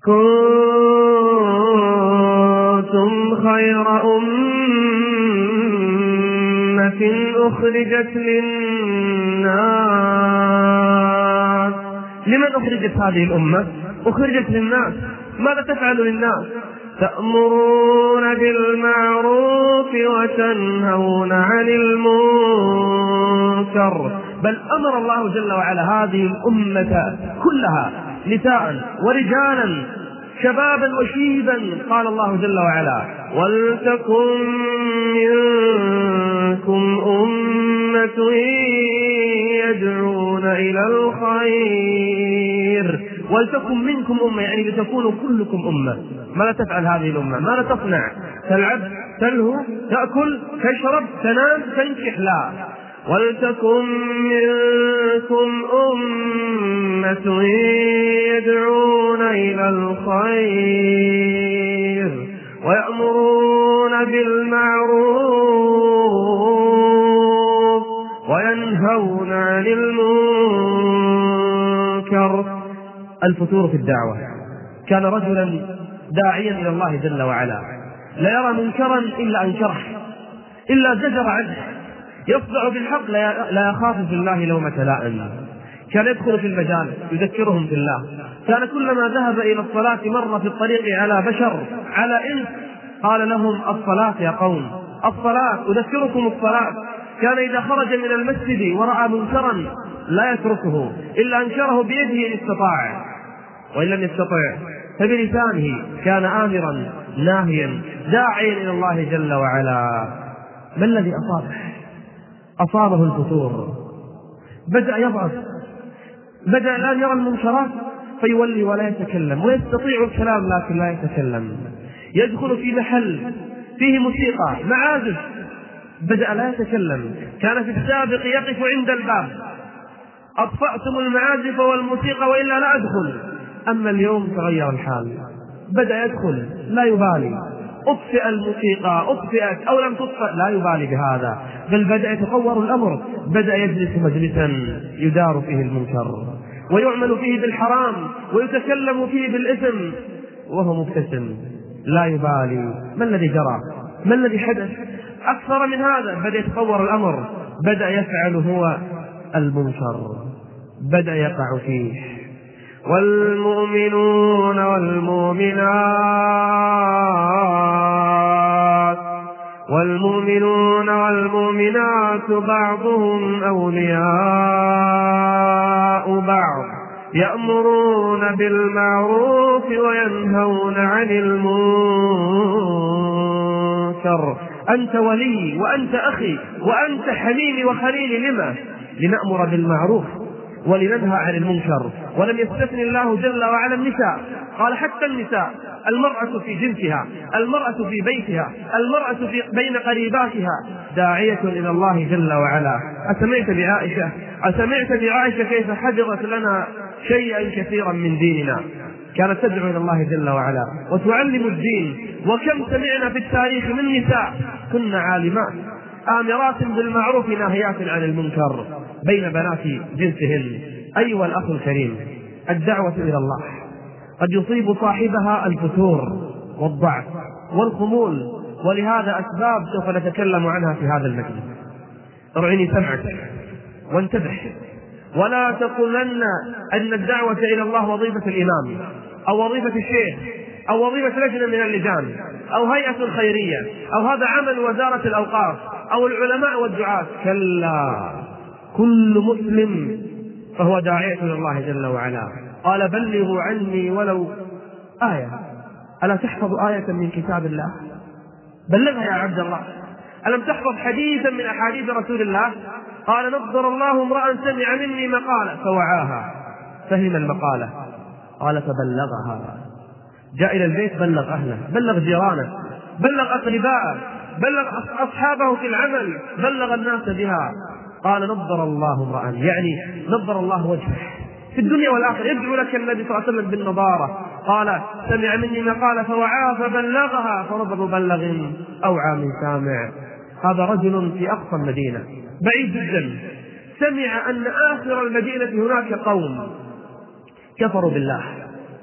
كنتم خير أمة أخرجت للناس. لمن أخرجت هذه الأمة؟ أخرجت للناس. ماذا تفعل للناس؟ تأمرون بالمعروف وتنهون عن المنكر. بل أمر الله جل وعلا هذه الأمة كلها، نساء ورجالا، شبابا وشيبا. قال الله جل وعلا: ولتكن منكم أمة يدعون إلى الخير. ولتكن منكم أمة يعني لتكونوا كلكم أمة. ماذا تفعل هذه الأمة؟ ماذا تصنع؟ تلعب، تلهو، تأكل، تشرب، تنام، تنكح؟ لا. ولتكن منكم أمة يدعون إلى الخير ويأمرون بالمعروف وينهون عن المنكر. الفتور في الدعوة. كان رجلا داعيا إلى الله جل وعلا، لا يرى منكرا إلا أنكره، إلا زجر عنه، يصدع بالحق، لا يخاف في الله لومة لائم. كان يدخل في المجالس يذكرهم في الله. كان كلما ذهب إلى الصلاة مر في الطريق على بشر، على إنس، قال لهم: الصلاة يا قوم، الصلاة، أذكركم الصلاة. كان إذا خرج من المسجد ورأى منكرا لا يتركه إلا أنكره بيده إن استطاع، وإن لم يستطع فبلسانه. كان آمرا ناهيا داعيا إلى الله جل وعلا. ما الذي أصابه؟ أصابه الفتور. بدأ يضعف، بدأ الآن يرى المنكرات فيولي ولا يتكلم، ويستطيع الكلام لكن لا يتكلم. يدخل في محل فيه موسيقى، معازف، بدأ لا يتكلم. كان في السابق يقف عند الباب: أطفأتم المعازف والموسيقى وإلا لا أدخل. أما اليوم تغير الحال، بدأ يدخل لا يبالي، أطفئ الموسيقى، أطفئت أو لم تطفئ لا يبالي بهذا، بل بدأ يتطور الأمر. بدأ يجلس مجلسا يدار فيه المنكر ويعمل فيه بالحرام ويتكلم فيه بالإثم وهو مبتسم لا يبالي. ما الذي جرى؟ ما الذي حدث؟ أكثر من هذا، بدأ يتطور الأمر، بدأ يفعل هو المنكر، بدأ يقع فيه. والمؤمنون والمؤمنات بعضهم أولياء بعض يأمرون بالمعروف وينهون عن المنكر. أنت ولي وأنت أخي وأنت حميمي وخليلي. لما؟ لنأمر بالمعروف ولننهى عن المنكر. ولم يستثن الله جل وعلا النساء، قال حتى النساء: المرأة في جنسها، المرأة في بيتها، المرأة بين قريباتها داعية إلى الله جل وعلا. أسمعت بعائشة كيف حفظت لنا شيئا كثيرا من ديننا؟ كانت تدعو إلى الله جل وعلا وتعلم الدين. وكم سمعنا في التاريخ من نساء كن عالمات آمرات بالمعروف ناهيات عن المنكر بين بنات جنسهن. أيها الأخ الكريم، الدعوة إلى الله قد يصيب صاحبها الفتور والضعف والخمول، ولهذا أسباب سوف نتكلم عنها في هذا المجلس. ارعني سمعك وانتبه، ولا تقولن أن الدعوة إلى الله وظيفة الإمام أو وظيفة الشيخ أو وظيفة لجنة من اللجان أو هيئة خيرية أو هذا عمل وزارة الأوقاف أو العلماء والدعاة. كلا، كل مسلم فهو داعية إلى الله جل وعلا. قال: بلغوا عني ولو آية. ألا تحفظ آية من كتاب الله؟ بلغها يا عبد الله. ألم تحفظ حديثا من أحاديث رسول الله؟ قال: نضر الله امرأ سمع مني مقالة فوعاها، فهم المقالة. قال: فبلغها. جاء إلى البيت، بلغ أهله، بلغ جيرانه، بلغ أقرباءه، بلغ أصحابه في العمل، بلغ الناس بها. قال: نضر الله امرأ، يعني نضر الله وجهه في الدنيا والآخرة. يدعو لك النبي صلى الله عليه وسلم بالنضارة. قال: سمع مني مقالة فوعاها فبلغها، فرب مبلغ أوعى من سامع. هذا رجل في أقصى المدينة بعيد جدا، سمع أن آخر المدينة هناك قوم كفروا بالله،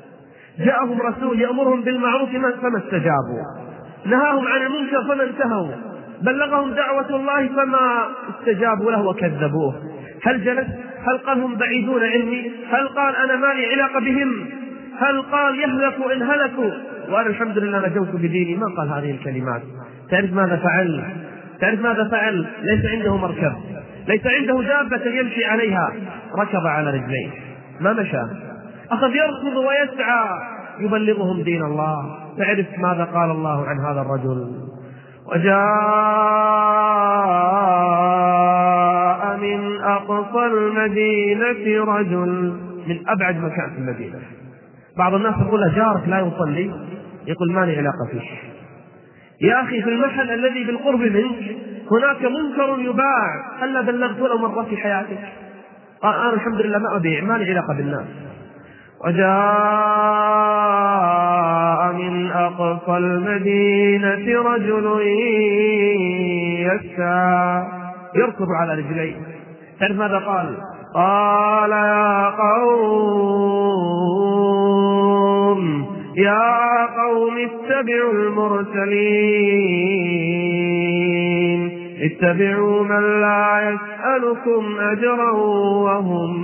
جاءهم رسول يأمرهم بالمعروف فما استجابوا، نهاهم عن المنكر فما انتهوا، بلغهم دعوة الله فما استجابوا له وكذبوه. هل جلس؟ هل قال هم بعيدون عني؟ هل قال أنا ما لي علاقة بهم؟ هل قال يهلكوا إن هلكوا وأنا الحمد لله نجوت بديني؟ ما قال هذه الكلمات. تعرف ماذا فعل؟ تعرف ماذا فعل؟ ليس عنده مركب، ليس عنده دابة يمشي عليها، ركب على رجليه، ما مشى، أخذ يركض ويسعى يبلغهم دين الله. تعرف ماذا قال الله عن هذا الرجل؟ وجاء من أقصى المدينة رجل، من أبعد مكان في المدينة. بعض الناس يقول له جارك لا يصلي، يقول ما لي علاقة فيه يا أخي، في المحل الذي بالقرب منك هناك منكر يباع، هل بلغت له مرة في حياتك؟ قال أنا الحمد لله ما أبيع، ما لي علاقة بالناس. وجاء من أقصى المدينة رجل يسعى يركض على رجليه. تعرف ماذا قال؟ قال يا قوم اتبعوا المرسلين، اتبعوا من لا يسألكم أجرا وهم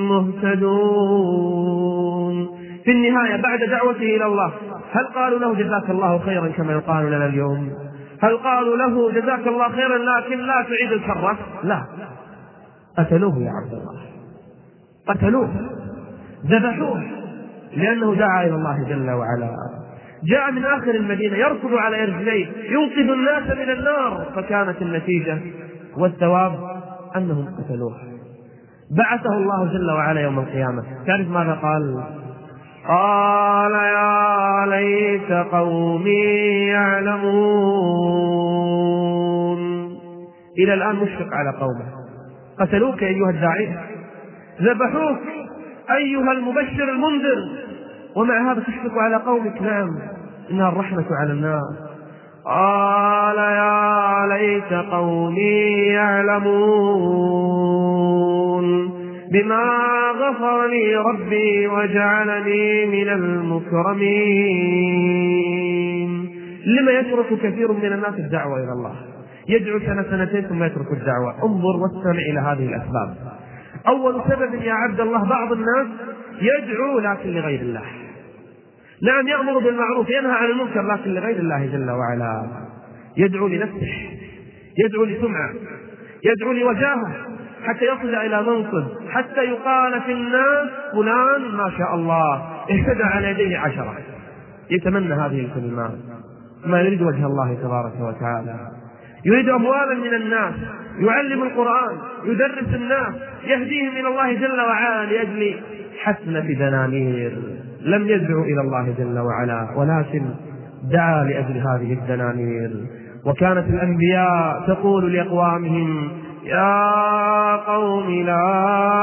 مهتدون. في النهاية بعد دعوته إلى الله هل قالوا له جزاك الله خيرا كما يقال لنا اليوم؟ هل قالوا له جزاك الله خيرا لكن لا تعيد الكرة؟ لا، قتلوه يا عبد الله، قتلوه، ذبحوه، لأنه دعا إلى الله جل وعلا. جاء من آخر المدينة يركض على رجليه ينقذ الناس من النار، فكانت النتيجة والثواب أنهم قتلوه. بعثه الله جل وعلا يوم القيامة. تعرف ماذا قال؟ قال يا ليت قومي يعلمون. إلى الآن مشفق على قومه، قتلوك أيها الداعي، ذبحوك أيها المبشر المنذر، ومع هذا تشفق على قومك. نعم، إنها الرحمة على الناس. قال يا ليت قومي يعلمون بما غفر لي ربي وجعلني من المكرمين. لما يترك كثير من الناس الدعوة إلى الله؟ يدعو سنة سنتين ثم يترك الدعوة. انظر واستمع إلى هذه الأسباب. أول سبب يا عبد الله، بعض الناس يدعو لكن لغير الله. نعم، يأمر بالمعروف ينهى عن المنكر لكن لغير الله جل وعلا. يدعو لنفسه، يدعو لسمعة، يدعو لوجاهه، حتى يصل إلى منصب، حتى يقال في الناس فلان ما شاء الله اهتدى على يديه 10، يتمنى هذه الكلمات، ما يريد وجه الله تبارك وتعالى. يريد أموالا من الناس، يعلم القرآن، يدرس الناس، يهديهم إلى الله جل وعلا لأجل حسنة دنانير. لم يدعو إلى الله جل وعلا ولكن دعا لأجل هذه الدنانير. وكانت الأنبياء تقول لأقوامهم يا قوم لا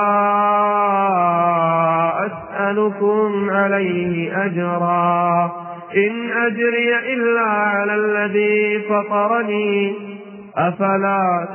أسألكم عليه أجرا إن أجري إلا على الذي فطرني أفلا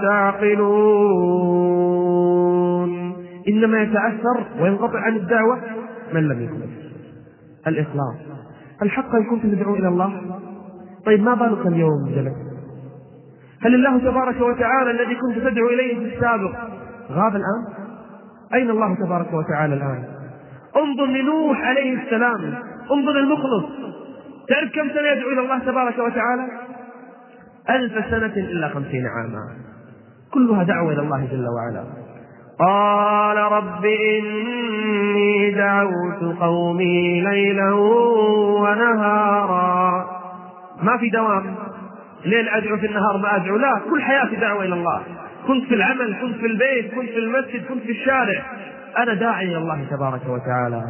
تعقلون. إنما يتأثر وينقطع عن الدعوة من لم يخلص. الإخلاص، الحق إن كنت تدعو إلى الله. طيب ما بالك اليوم جلس؟ هل الله تبارك وتعالى الذي كنت تدعو إليه في السابق غاب الآن؟ أين الله تبارك وتعالى الآن؟ انظر لنوح عليه السلام، انظر المخلص، تعرف كم سنة يدعو إلى الله تبارك وتعالى؟ 1000 سنة إلا 50 عاما، كلها دعوة إلى الله جل وعلا. قال رب إني دعوت قومي ليلا ونهارا. ما في دوام، ليل أدعو في النهار ما أدعو، لا، كل حياتي دعوة إلى الله. كنت في العمل، كنت في البيت، كنت في المسجد، كنت في الشارع، أنا داعي إلى الله تبارك وتعالى.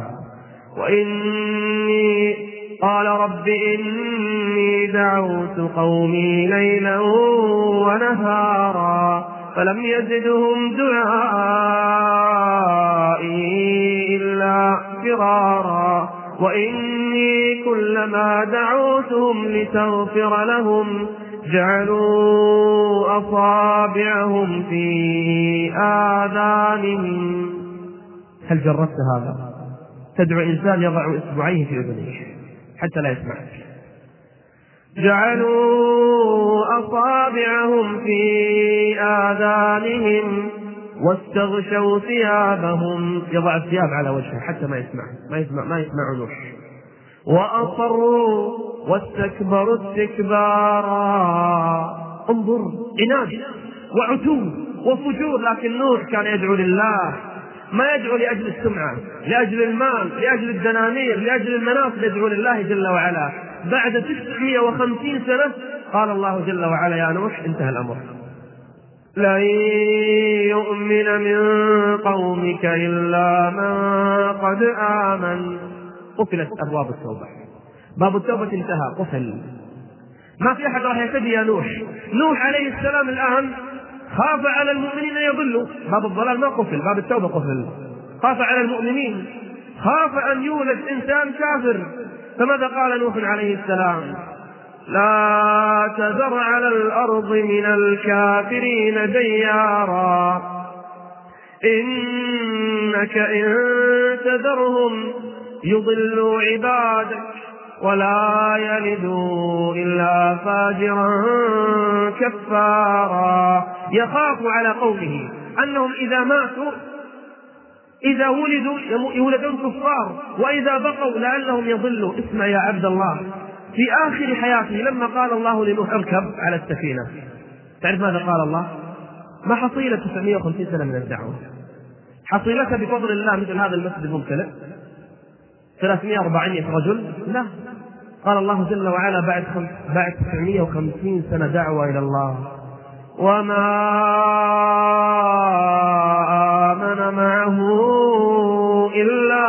قال رب إني دعوت قومي ليلا ونهارا فلم يزدهم دعائي إلا فرارا وإني كلما دعوتهم لتغفر لهم جعلوا أصابعهم في آذانهم. هل جربت هذا؟ تدعو إنسان يضع إصبعيه في أذنه حتى لا يسمعك. جعلوا أصابعهم في آذانهم واستغشوا ثيابهم، يضع الثياب على وجهه حتى ما يسمع نوح. وأصروا واستكبروا استكبارا. انظر، عناد وعتو وفجور، لكن نوح كان يدعو لله، ما يدعو لأجل السمعة، لأجل المال، لأجل الدنانير، لأجل المناصب، يدعو لله جل وعلا. بعد 950 سنة قال الله جل وعلا: يا نوح انتهى الأمر، لن يؤمن من قومك إلا من قد آمن. قفلت أبواب التوبة، باب التوبة انتهى، قفل، ما في أحد راح يهتدي يا نوح. نوح عليه السلام الآن خاف على المؤمنين أن يضلوا، باب الضلال ما قفل، باب التوبة قفل. خاف على المؤمنين، خاف أن يولد إنسان كافر، فماذا قال نوح عليه السلام؟ لا تذر على الأرض من الكافرين ديارا إنك إن تذرهم يضلوا عبادك ولا يلدوا إلا فاجرا كفارا. يخاف على قومه أنهم إذا ماتوا، إذا ولدوا يولدون كفار، وإذا بقوا لعلهم يضلوا. اسمع يا عبد الله، في آخر حياته لما قال الله لنوح اركب على السفينة، تعرف ماذا قال الله؟ ما حصيلة 950 سنة من الدعوة؟ حصيلتها بفضل الله مثل هذا المسجد الممتلئ 300-400 رجل؟ لا، قال الله جل وعلا بعد 950 سنة دعوة إلى الله وما آمن معه إلا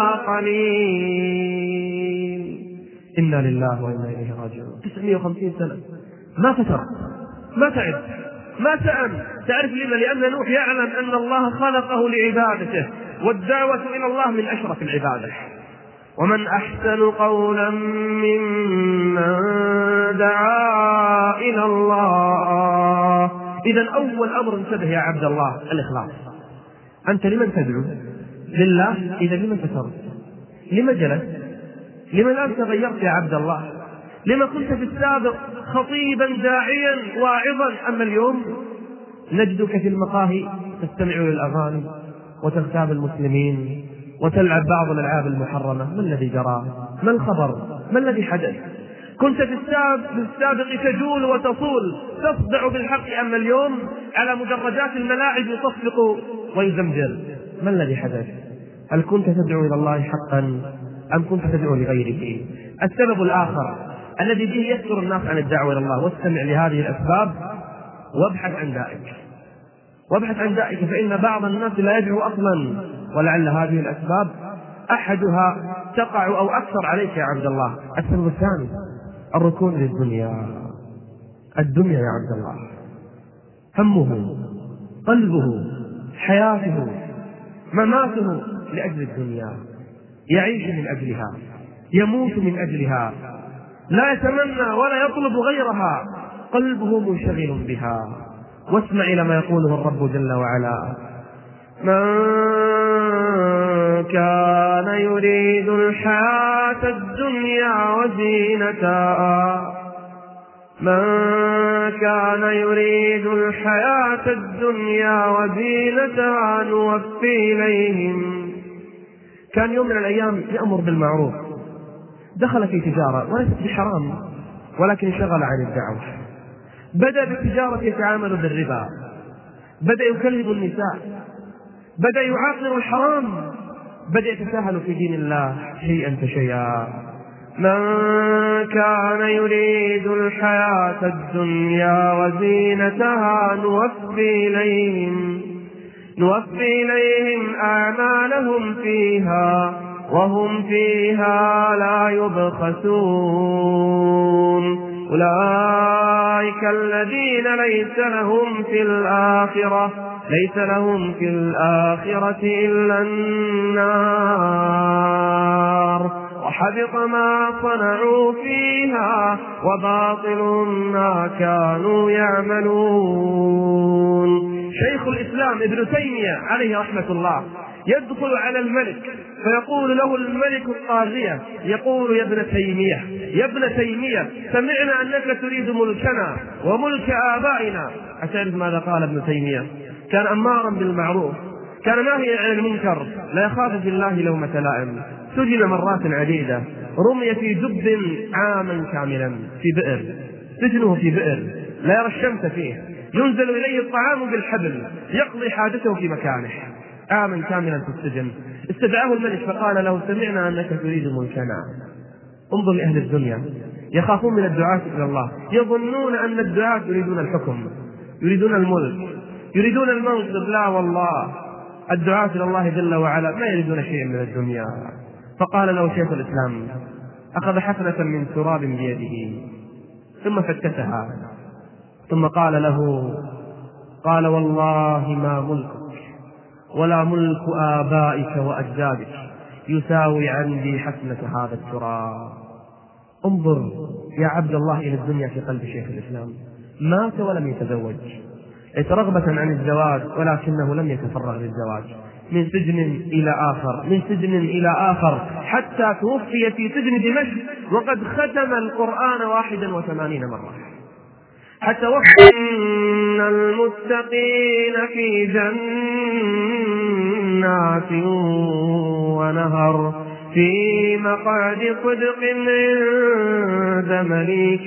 قليل. إنا لله وإنا إليه راجعون. 950 سنة ما فتر، ما تعب، ما سأم. تعرف لما؟ لأن نوح يعلم أن الله خلقه لعبادته، والدعوة إلى الله من أشرف العبادة. ومن أحسن قولا ممن دعا إلى الله. إذن أول أمر انتبه يا عبد الله، الإخلاص. أنت لمن تدعو؟ لله. إذا لمن فترت؟ لمن جلست؟ لمن الآن تغيرت يا عبد الله؟ لما كنت في السابق خطيبا داعيا واعظا، أما اليوم نجدك في المقاهي تستمع للأغاني وتغتاب المسلمين وتلعب بعض الألعاب المحرمة. ما الذي جرى؟ ما الخبر؟ ما الذي حدث؟ كنت في السابق تجول وتصول تصدع بالحق، أما اليوم على مدرجات الملاعب يصفق ويزمجر. ما الذي حدث؟ هل كنت تدعو إلى الله حقا أم كنت تدعو لغيره؟ السبب الآخر الذي به يكثر الناس عن الدعوة إلى الله، واستمع لهذه الأسباب وابحث عن دائك، وابحث عن دائك، فإن بعض الناس لا يدعو أصلا، ولعل هذه الأسباب أحدها تقع أو أكثر عليك يا عبد الله. السبب الثاني الركون للدنيا. الدنيا يا عبد الله همه، قلبه، حياته، مماته لأجل الدنيا، يعيش من أجلها، يموت من أجلها، لا يتمنى ولا يطلب غيرها، قلبه منشغل بها. واسمع إلى ما يقوله الرب جل وعلا: من كان يريد الحياة الدنيا وزينتها من كان يريد الحياة الدنيا وزينتها نوفي إليهم. كان يوم من الأيام يأمر بالمعروف، دخل في تجارة وليست بحرام، ولكن انشغل عن الدعوة. بدأ بالتجارة يتعامل بالربا، بدأ يكلم النساء، بدأ يعاقر الحرام، بدأ يتساهل في دين الله شيئا فشيئا. من كان يريد الحياة الدنيا وزينتها نوفي إليهم أعمالهم فيها وهم فيها لا يبخسون. أولئك الذين ليس لهم في الآخرة إلا النار وحبط ما صنعوا فيها وباطل ما كانوا يعملون. شيخ الإسلام ابن تيمية عليه رحمة الله يدخل على الملك فيقول له الملك الطاغية، يقول: يا ابن تيمية، يا ابن تيمية، سمعنا أنك تريد ملكنا وملك آبائنا. أتعرف ماذا قال ابن تيمية؟ كان أمارا بالمعروف، كان ناهيا عن المنكر، لا يخاف في الله لومة لائم. سجن مرات عديدة، رمي في جب عاما كاملا في بئر، سجنه في بئر لا يرى الشمس فيه، ينزل إليه الطعام بالحبل، يقضي حاجته في مكانه، عاما كاملا في السجن. استدعاه الملك فقال له: سمعنا أنك تريد ملكنا. انظر لأهل الدنيا، يخافون من الدعاة إلى الله، يظنون أن الدعاة يريدون الحكم، يريدون الملك، يريدون المنصب. لا والله، الدعاة إلى الله جل وعلا ما يريدون شيئا من الدنيا. فقال له شيخ الإسلام، أخذ حفنة من تراب بيده ثم فتتها، ثم قال له: قال: والله ما ملكك ولا ملك آبائك وأجدادك يساوي عندي حفنة هذا التراب. انظر يا عبد الله إلى الدنيا في قلب شيخ الإسلام، مات ولم يتزوج، ليس رغبة عن الزواج ولكنه لم يتفرغ للزواج، من سجن إلى آخر، من سجن إلى آخر، حتى توفي في سجن دمشق وقد ختم القرآن 81 مرة، حتى وفي. إن المتقين في جنات ونهر في مقعد صدق عند مليك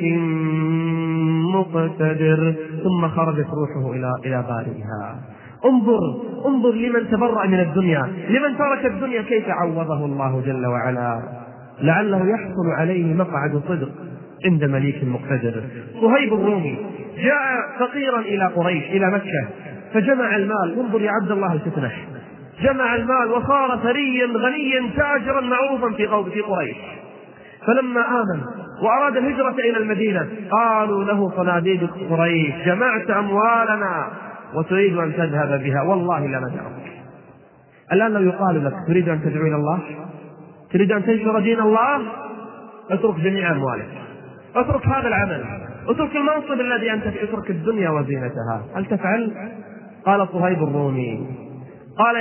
مقتدر. ثم خرجت روحه إلى بارئها. انظر لمن تبرأ من الدنيا، لمن ترك الدنيا، كيف عوضه الله جل وعلا، لعله يحصل عليه مقعد صدق عند مليك مقتدر. صهيب الرومي جاء فقيرا إلى قريش، إلى مكة، فجمع المال. انظر يا عبد الله الفتنة، جمع المال وصار ثريا غنيا تاجرا معروفا في قريش. فلما آمن وأراد الهجرة إلى المدينة قالوا له صناديد قريش: جمعت أموالنا وتريد أن تذهب بها، والله لا ندعك. الآن لو يقال لك: تريد أن تدعو إلى الله، تريد أن تنشر دين الله، اترك جميع أموالك، اترك هذا العمل، اترك المنصب الذي أنت فيه، اترك الدنيا وزينتها. هل تفعل؟ قال صهيب الرومي: قال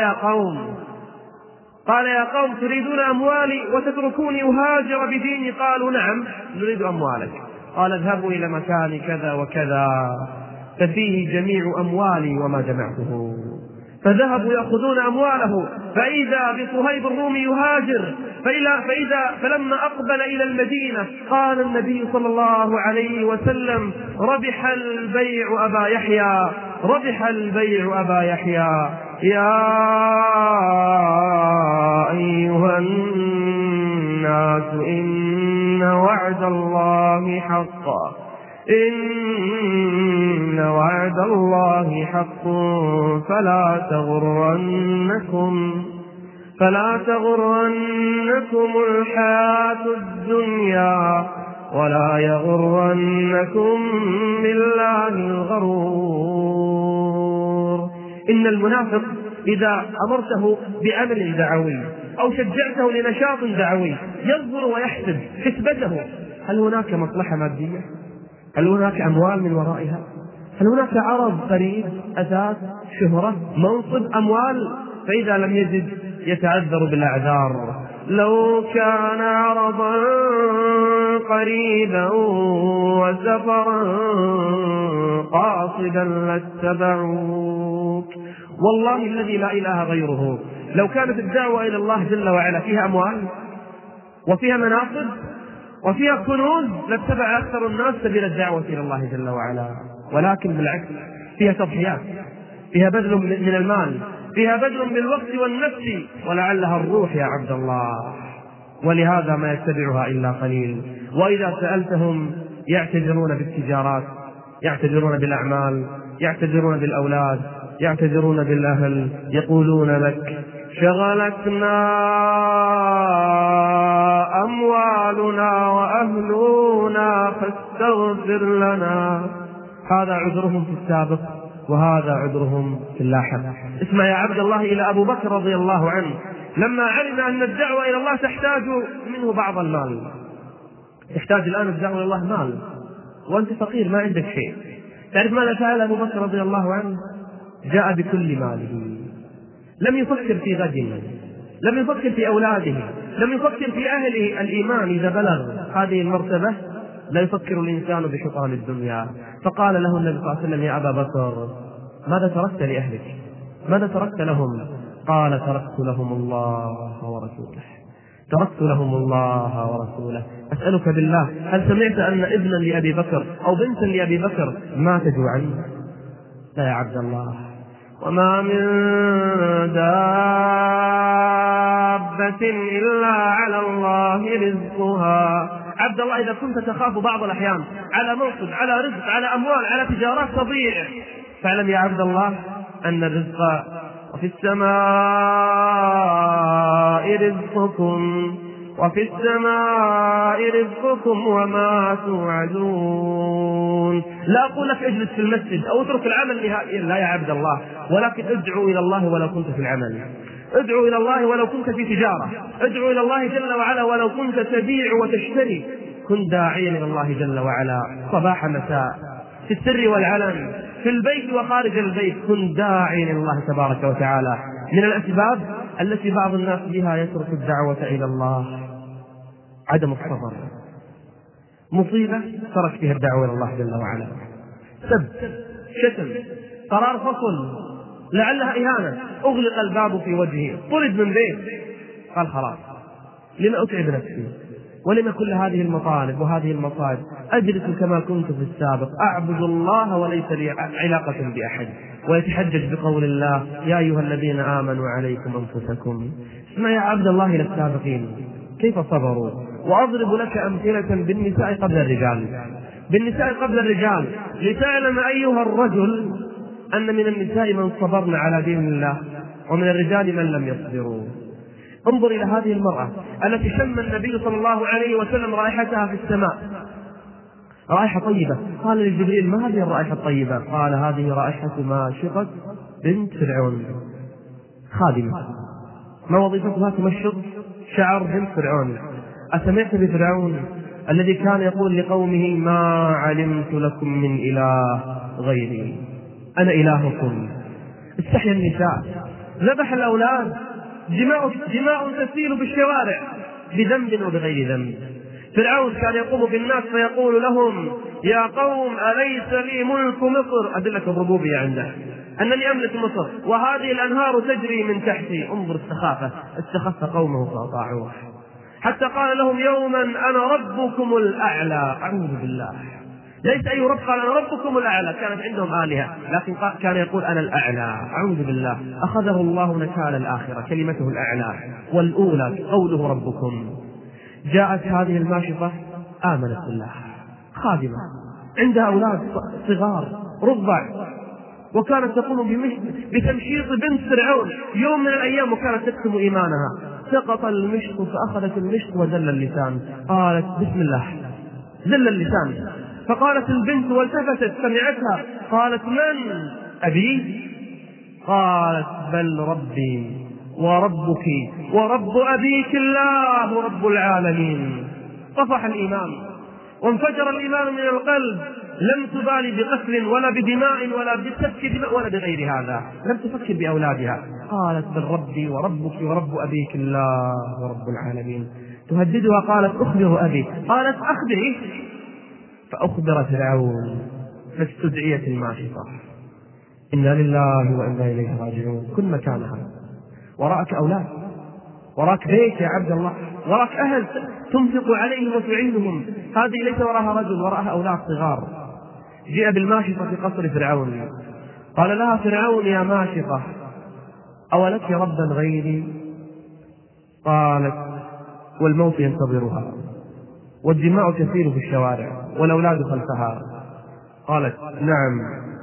يا قوم تريدون أموالي وتتركوني أهاجر بديني؟ قالوا: نعم نريد أموالك. قال: اذهبوا إلى مكان كذا وكذا ففيه جميع أموالي وما جمعته. فذهبوا يأخذون أمواله، فإذا بصهيب الرومي يهاجر، فلما أقبل إلى المدينة قال النبي صلى الله عليه وسلم: ربح البيع أبا يحيى، ربح البيع أبا يحيى. يا أيها الناس إن وعد الله حق، إن وعد الله حق، فلا تغرنكم الحياة الدنيا ولا يغرنكم بالله الغرور. إن المنافق إذا أمرته بعمل دعوي أو شجعته لنشاط دعوي ينظر ويحسب حسبته، هل هناك مصلحة مادية؟ هل هناك أموال من ورائها؟ هل هناك عرض قريب، أثاث، شهرة، منصب، أموال؟ فإذا لم يجد يتعذر بالأعذار. لو كان عرضا قريبا وسفرا قاصدا لاتبعوك. والله الذي لا إله غيره، لو كانت الدعوة إلى الله جل وعلا فيها أموال وفيها مناصب وفيها كنوز لاتبع أكثر الناس سبيل الدعوة إلى الله جل وعلا، ولكن بالعكس فيها تضحيات، فيها بذل من المال، فيها بذل بالوقت والنفس، ولعلها الروح يا عبد الله، ولهذا ما يتبعها إلا قليل. وإذا سألتهم يعتذرون بالتجارات، يعتذرون بالأعمال، يعتذرون بالأولاد، يعتذرون بالأهل، يقولون لك: شغلتنا أموالنا وأهلنا فاستغفر لنا. هذا عذرهم في السابق وهذا عذرهم في اللاحق. اسمع يا عبد الله إلى أبو بكر رضي الله عنه، لما علم أن الدعوة إلى الله تحتاج منه بعض المال، تحتاج الآن الدعوة إلى الله مال وأنت فقير ما عندك شيء، تعرف ماذا فعل أبو بكر رضي الله عنه؟ جاء بكل ماله، لم يفكر في غده، لم يفكر في أولاده، لم يفكر في أهله. الإيمان إذا بلغ هذه المرتبة لا يفكر الإنسان بشطان الدنيا. فقال له النبي صلى الله عليه وسلم: يا أبا بكر، ماذا تركت لأهلك؟ ماذا تركت لهم؟ قال: تركت لهم الله ورسوله، تركت لهم الله ورسوله. أسألك بالله، هل سمعت أن ابنا لأبي بكر أو بنتا لأبي بكر مات جوعا؟ لا يا عبد الله. وما من دابة إلا على الله رزقها. عبد الله، إذا كنت تخاف بعض الأحيان على منصب، على رزق، على أموال، على تجارات تضيع، فاعلم يا عبد الله أن الرزق وفي السماء رزقكم وفي السماء رزقكم وما توعدون. لا أقول لك اجلس في المسجد أو اترك العمل نهائيا، لا يا عبد الله، ولكن ادعو إلى الله ولو كنت في العمل، ادعو إلى الله ولو كنت في تجارة، ادعو إلى الله جل وعلا ولو كنت تبيع وتشتري. كن داعيا إلى الله جل وعلا صباح مساء، في السر والعلن، في البيت وخارج البيت، كن داعيا إلى الله تبارك وتعالى. من الأسباب التي بعض الناس بها يترك الدعوة إلى الله عدم الصبر. مصيبة ترك فيها الدعوة إلى الله جل وعلا، سب، شتم، قرار فصل، لعلها إهانة، أغلق الباب في وجهه، طرد من بيت، قال خلاص، لما أتعب نفسي ولما كل هذه المطالب وهذه المصائب؟ أجلس كما كنت في السابق، أعبد الله وليس لي علاقة بأحد. ويتحجج بقول الله: يا أيها الذين آمنوا عليكم أنفسكم. اسمع يا عبد الله إلى السابقين كيف صبروا. وأضرب لك أمثلة بالنساء قبل الرجال، بالنساء قبل الرجال، لتعلم أيها الرجل أن من النساء من صبرن على دين الله، ومن الرجال من لم يصبروا. انظر إلى هذه المرأة التي شم النبي صلى الله عليه وسلم رائحتها في السماء، رائحة طيبة. قال لجبريل: ما هذه الرائحة الطيبة؟ قال: هذه رائحة ماشطة بنت فرعون، خادمة، ما وظيفتها؟ تمشط شعر بنت فرعون. أسمعت بفرعون الذي كان يقول لقومه: ما علمت لكم من إله غيري، أنا إلهكم. استحيا النساء، ذبح الأولاد، دماء تسيل بالشوارع بذنب وبغير ذنب. فرعون كان يقوم بالناس فيقول لهم: يا قوم أليس لي ملك مصر؟ أدلة الربوبية عنده، أنني أملك مصر وهذه الأنهار تجري من تحتي. انظر السخافة، استخف قومه فأطاعوه، حتى قال لهم يوما: أنا ربكم الأعلى. أعوذ بالله، ليس أي رب، قال: أنا ربكم الأعلى. كانت عندهم آلهة لكن كان يقول: أنا الأعلى. أعوذ بالله، أخذه الله نكال الآخرة، كلمته الأعلى، والأولى قوله ربكم. جاءت هذه الماشطة، آمنت بالله، خادمة، عندها أولاد صغار رضع، وكانت تقوم بتمشيط بنت فرعون يوم من الأيام، وكانت تكتم إيمانها. سقط المشط فأخذت المشط وزل اللسان، قالت: بسم الله، زل اللسان. فقالت البنت والتفتت، سمعتها، قالت: من؟ أبي؟ قالت: بل ربي وربك ورب أبيك الله رب العالمين. طفح الإيمان وانفجر الإيمان من القلب، لم تبالي بقتل ولا بدماء ولا بسفك دماء ولا بغير هذا، لم تفكر بأولادها. قالت: بل ربي وربك ورب أبيك الله رب العالمين. تهددها، قالت: أخبر أبي. قالت: أخبري. فأخبر فرعون، فاستدعيت الماشطة. إنا لله وإنا إليه راجعون. كن مكانها، وراءك أولاد، وراك بيت يا عبد الله، وراك أهل تنفق عليهم وتعينهم. هذه ليس وراها رجل، وراها أولاد صغار. جاء بالماشطة في قصر فرعون، قال لها فرعون: يا ماشطة، أولك ربا غيري؟ قالت: والموت ينتظرها، والدماء تسير في الشوارع، والأولاد خلفها. قالت: نعم،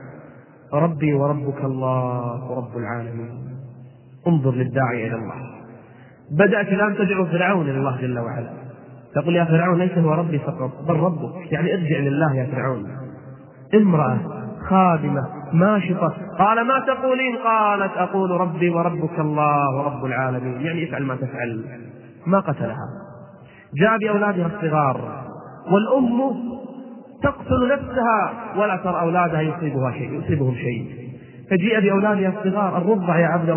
ربي وربك الله رب العالمين. انظر للداعي إلى الله. بدأت الآن تدعو فرعون إلى الله جل وعلا، تقول: يا فرعون، ليس هو ربي فقط بل ربك، يعني ارجع لله يا فرعون. امرأة خادمة ماشطة، قال: ما تقولين؟ قالت: أقول ربي وربك الله رب العالمين، يعني افعل ما تفعل. ما قتلها، جاء بأولادها الصغار، والأم تقتل نفسها ولا ترى أولادها يصيبهم شيء. فجيء بأولادها الصغار الرضع يا عبد الله،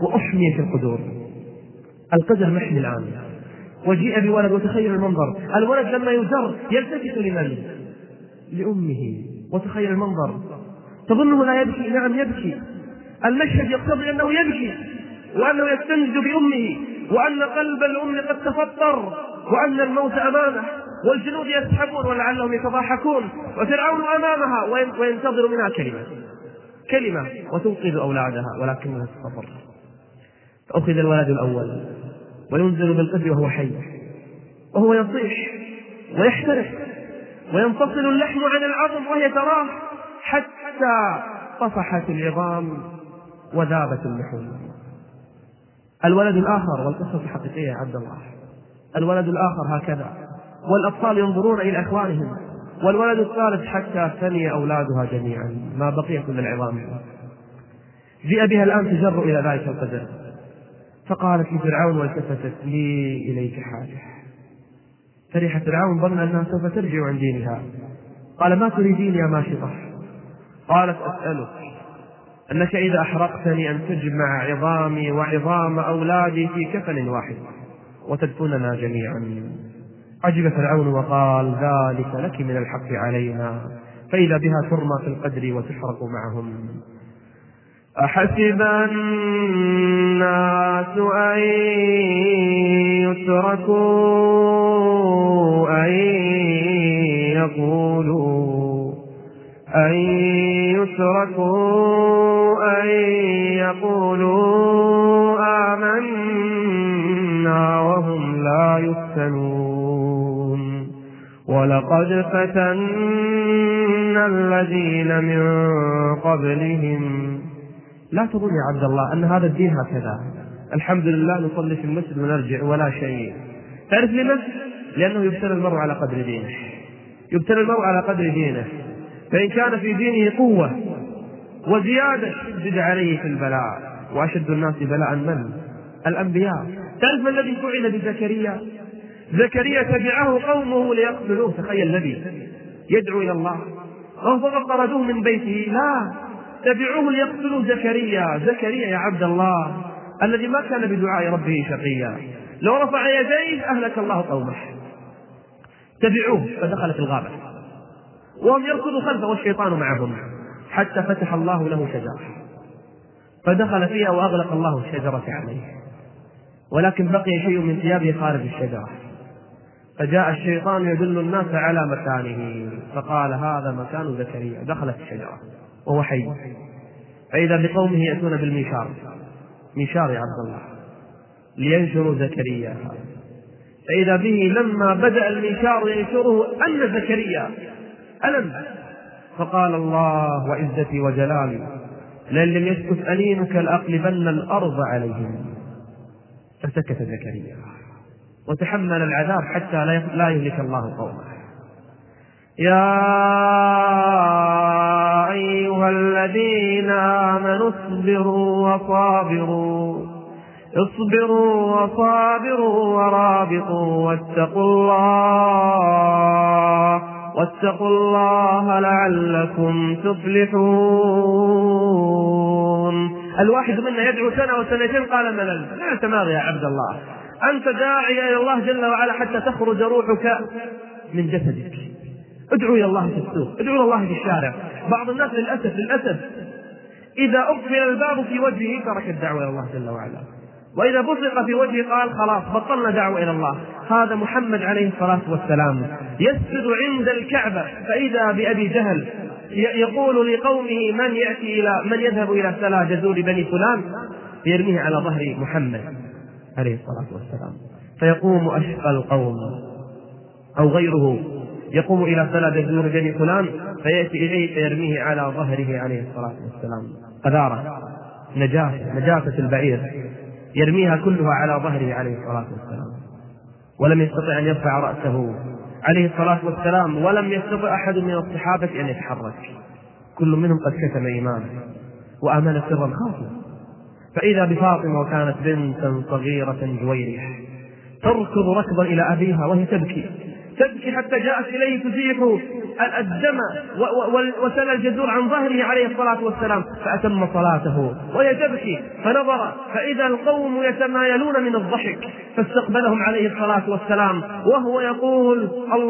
وأحمي في القدور. القدر محمي الآن، وجيء بولد، وتخيل المنظر، الولد لما يجر يلتفت لمن؟ لأمه. وتخيل المنظر، تظنه لا يبكي، نعم يبكي، المشهد يقتضي أنه يبكي، وأنه يستنجد بأمه، وأن قلب الأم قد تفطر، وأن الموت أمامه، والجنود يسحبون ولعلهم يتضاحكون، وفرعون أمامها وينتظر منها كلمة وتنقذ أولادها، ولكنها تفطر. فأخذ الولد الأول وينزل بالقدر وهو حي، وهو يصيح ويحترق وينفصل اللحم عن العظم وهي تراه، حتى طفحت العظام وذابت اللحوم. الولد الآخر، والقصة حقيقية يا عبد الله، الولد الآخر هكذا، والأطفال ينظرون إلى إخوانهم، والولد الثالث حتى ثني أولادها جميعا، ما بقيت من العظام. جاء بها الآن تجر إلى ذلك القدر، فقالت لفرعون والتفتت: لي إليك حاجة. فرح فرعون، ظن أنها سوف ترجع عن دينها. قال: ما تريدين يا ماشطة؟ قالت: أسألك أنك إذا أحرقتني أن تجمع عظامي وعظام أولادي في كفن واحد وتدفننا جميعا. عجب فرعون وقال: ذلك لك من الحق علينا، فإذا بها ترمى في القدر وتحرق معهم. أحسب الناس أن يتركوا أن يقولوا آمنا وهم لا يفتنون. ولقد فتنا الذين من قبلهم. لا تظن يا عبد الله أن هذا الدين هكذا، الحمد لله نصلي في المسجد ونرجع ولا شيء. تعرف لماذا؟ لأنه يبتلى المرء على قدر دينه، يبتلى المرء على قدر دينه، فإن كان في دينه قوة وزيادة شدد عليه في البلاء، وأشد الناس بلاء من؟ الأنبياء. تعرف الذي فعل بزكريا؟ زكريا تبعه قومه ليقتلوه. تخيل النبي يدعو إلى الله وهم فقط طردوه من بيته، لا، تبعوه ليقتلوا زكريا يا عبد الله الذي ما كان بدعاء ربه شقيا، لو رفع يديه أهلك الله قومه. تبعوه فدخل في الغابة وهم يركضوا خلفه والشيطان معهم، حتى فتح الله له شجرة فدخل فيها وأغلق الله الشجرة عليه، ولكن بقي شيء من ثيابه خارج الشجرة، فجاء الشيطان يدل الناس على مكانه، فقال: هذا مكان زكريا. دخل في الشجرة وهو حي، فإذا بقومه يأتون بالمنشار، منشار يا عبد الله، لينشروا زكريا، فإذا به لما بدأ المنشار ينشره أن زكريا ألم، فقال: الله وعزتي وجلالي لئن لم يسكت أنينك لأقلبن الأرض عليهم. فسكت زكريا وتحمل العذاب حتى لا يهلك الله قومه. يا أيها الذين آمنوا اصبروا وصابروا ورابطوا واتقوا الله لعلكم تفلحون. الواحد منا يدعو سنة وسنتين قال ملل، لا تماضي يا عبد الله، أنت داعي إلى الله جل وعلا حتى تخرج روحك من جسدك. ادعو إلى الله في السوق، ادعو إلى الله في الشارع. بعض الناس للأسف إذا أقفل الباب في وجهه ترك الدعوة إلى الله جل وعلا، وإذا بصق في وجهه قال خلاص بطلنا دعوة إلى الله. هذا محمد عليه الصلاة والسلام يسجد عند الكعبة، فإذا بأبي جهل يقول لقومه من يذهب إلى سلا جزور بني فلان، يرميه على ظهر محمد عليه الصلاة والسلام، فيقوم أشقى القوم أو غيره يقوم إلى سلا جزور بني فلان فيأتي إليه فيرميه على ظهره عليه الصلاة والسلام. قذارة، نجاسة البعير يرميها كلها على ظهره عليه الصلاة والسلام، ولم يستطع أن يرفع رأسه عليه الصلاة والسلام، ولم يستطع أحد من الصحابة أن يتحرك، كل منهم قد كتم إيمانه وآمن سرا خافيا. فإذا بفاطمة وكانت بنتا صغيرة جويرية تركض ركضا إلى أبيها وهي تبكي حتى جاءت إليه تزيحه الدم وسل الجزور عن ظهره عليه الصلاة والسلام، فأتم صلاته وهي تبكي، فنظر فإذا القوم يتمايلون من الضحك، فاستقبلهم عليه الصلاة والسلام وهو يقول: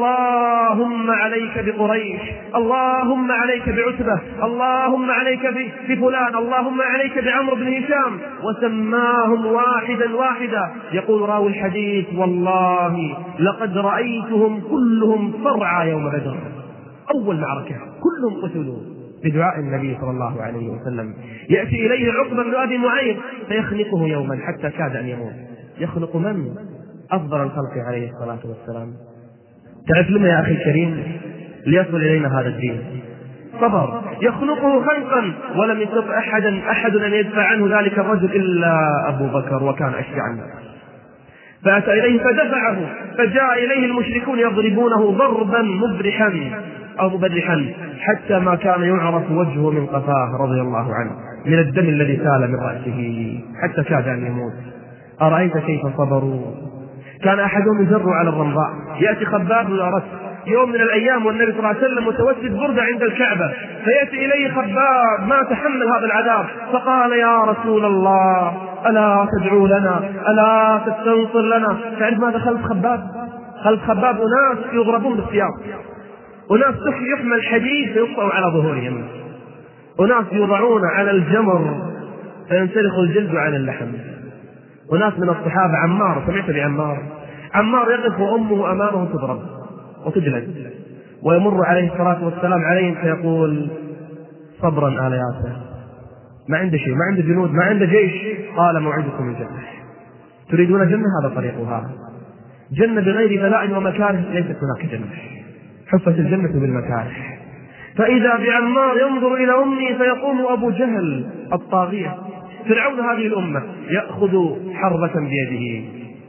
اللهم عليك بقريش، اللهم عليك بعتبة، اللهم عليك بفلان، اللهم عليك بعمرو بن هشام، وسماهم واحدا واحدا. يقول راوي الحديث: والله لقد رأيتهم كلهم صرعى يوم بدر، أول معركة كلهم قتلوا بدعاء النبي صلى الله عليه وسلم. يأتي إليه عقبة بن أبي معيط فيخنقه يوما حتى كاد أن يموت. يخنق من؟ أفضل الخلق عليه الصلاة والسلام. تعرف لما يا أخي الكريم ليصل إلينا هذا الدين؟ صبر، يخنقه خنقا ولم يستطع أحد أن يدفع عنه ذلك الرجل إلا أبو بكر، وكان أشجع الناس. فأتى إليه فدفعه، فجاء إليه المشركون يضربونه ضربا مبرحا أو مبرحا حتى ما كان يعرف وجهه من قفاه رضي الله عنه من الدم الذي سال من رأسه حتى كاد أن يموت. أرأيت كيف صبروا؟ كان أحدهم يجر على الرمضاء، يأتي خباب بن الأرت يوم من الأيام والنبي صلى الله عليه وسلم متوسد بردة عند الكعبة، فيأتي إليه خباب ما تحمل هذا العذاب، فقال: يا رسول الله ألا تدعو لنا، ألا تستنصر لنا؟ تعرف ماذا خلف خباب؟ خلف خباب أناس يضربون بالسياط، أناس يحمل حديد فيقطع على ظهورهم، أناس يوضعون على الجمر فينسلخ الجلد عن اللحم، وناس من الصحابة عمار، سمعت بعمار؟ عمار يقف وأمه أمامه تضرب وتجلد، ويمر عليه الصلاة والسلام عليهم فيقول: صبرا آل ياسر، ما عنده شيء، ما عنده جنود، ما عنده جيش. قال: موعدكم الجنة. تريدون جنة؟ هذا طريقها، جنة بغير بلاء ومكاره، ليست هناك جنة، حفت الجنة بالمكاره. فإذا بعمار ينظر إلى أمه فيقوم أبو جهل الطاغية فرعون هذه الأمة يأخذ حربة بيده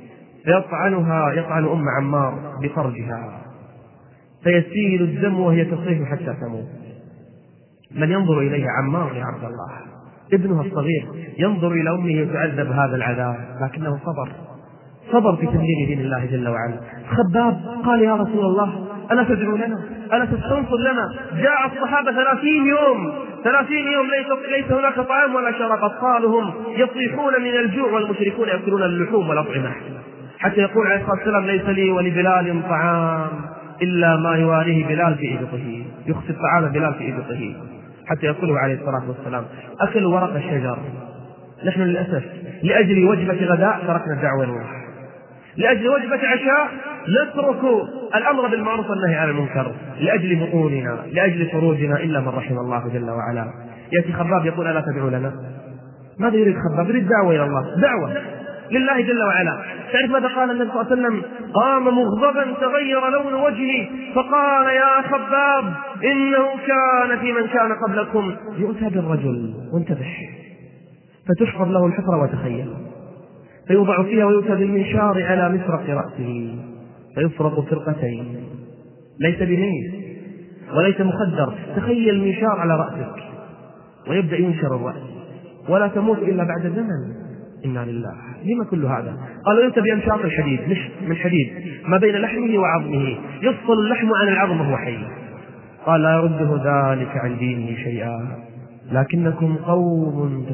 يطعن أم عمار بفرجها فيسيل الدم وهي تصيح حتى تموت. من ينظر إليها؟ عمار يا عبد الله، ابنها الصغير ينظر إلى أمه تعذب هذا العذاب، لكنه صبر في تبليغ دين الله جل وعلا. خباب قال: يا رسول الله ألا تدعو لنا، ألا تستنصر لنا؟ جاء الصحابة 30 يوم ليس هناك طعام ولا شراب، أطفالهم يصيحون من الجوع والمشركون يأكلون اللحوم والأطعمة، حتى يقول عليه الصلاة والسلام: ليس لي ولبلال طعام إلا ما يواريه بلال في إبطه، يخفي الطعام بلال في إبطه، حتى يقوله عليه الصلاة والسلام: أكلوا ورق الشجر. نحن للأسف لأجل وجبة غداء تركنا الدعوة إلى الله، لأجل وجبة عشاء نترك الأمر بالمعروف والنهي عن المنكر، لأجل بطوننا، لأجل فروجنا، إلا من رحم الله جل وعلا. يأتي خباب يقول: ألا تدعو لنا؟ ماذا يريد خباب؟ يريد دعوة إلى الله، دعوة لله جل وعلا. تعرف ماذا قال النبي صلى الله عليه وسلم؟ قام مغضبا تغير لون وجهه فقال: يا خباب إنه كان في من كان قبلكم يؤتى بالرجل، وانتبه، فتحفر له الحفرة، وتخيل، فيوضع فيها ويؤتى بالمنشار على مفرق رأسه فيفرق فرقتين، ليس بميت وليس مخدر، تخيل المنشار على رأسك ويبدأ ينشر الرأس ولا تموت إلا بعد زمن. إنا لله. لما كل هذا؟ قالوا: يؤتى بأمشاط الحديد، من حديد ما بين لحمه وعظمه، يفصل اللحم عن العظم وهو حي. قال: لا يرده ذلك عن دينه شيئا، لكنكم قوم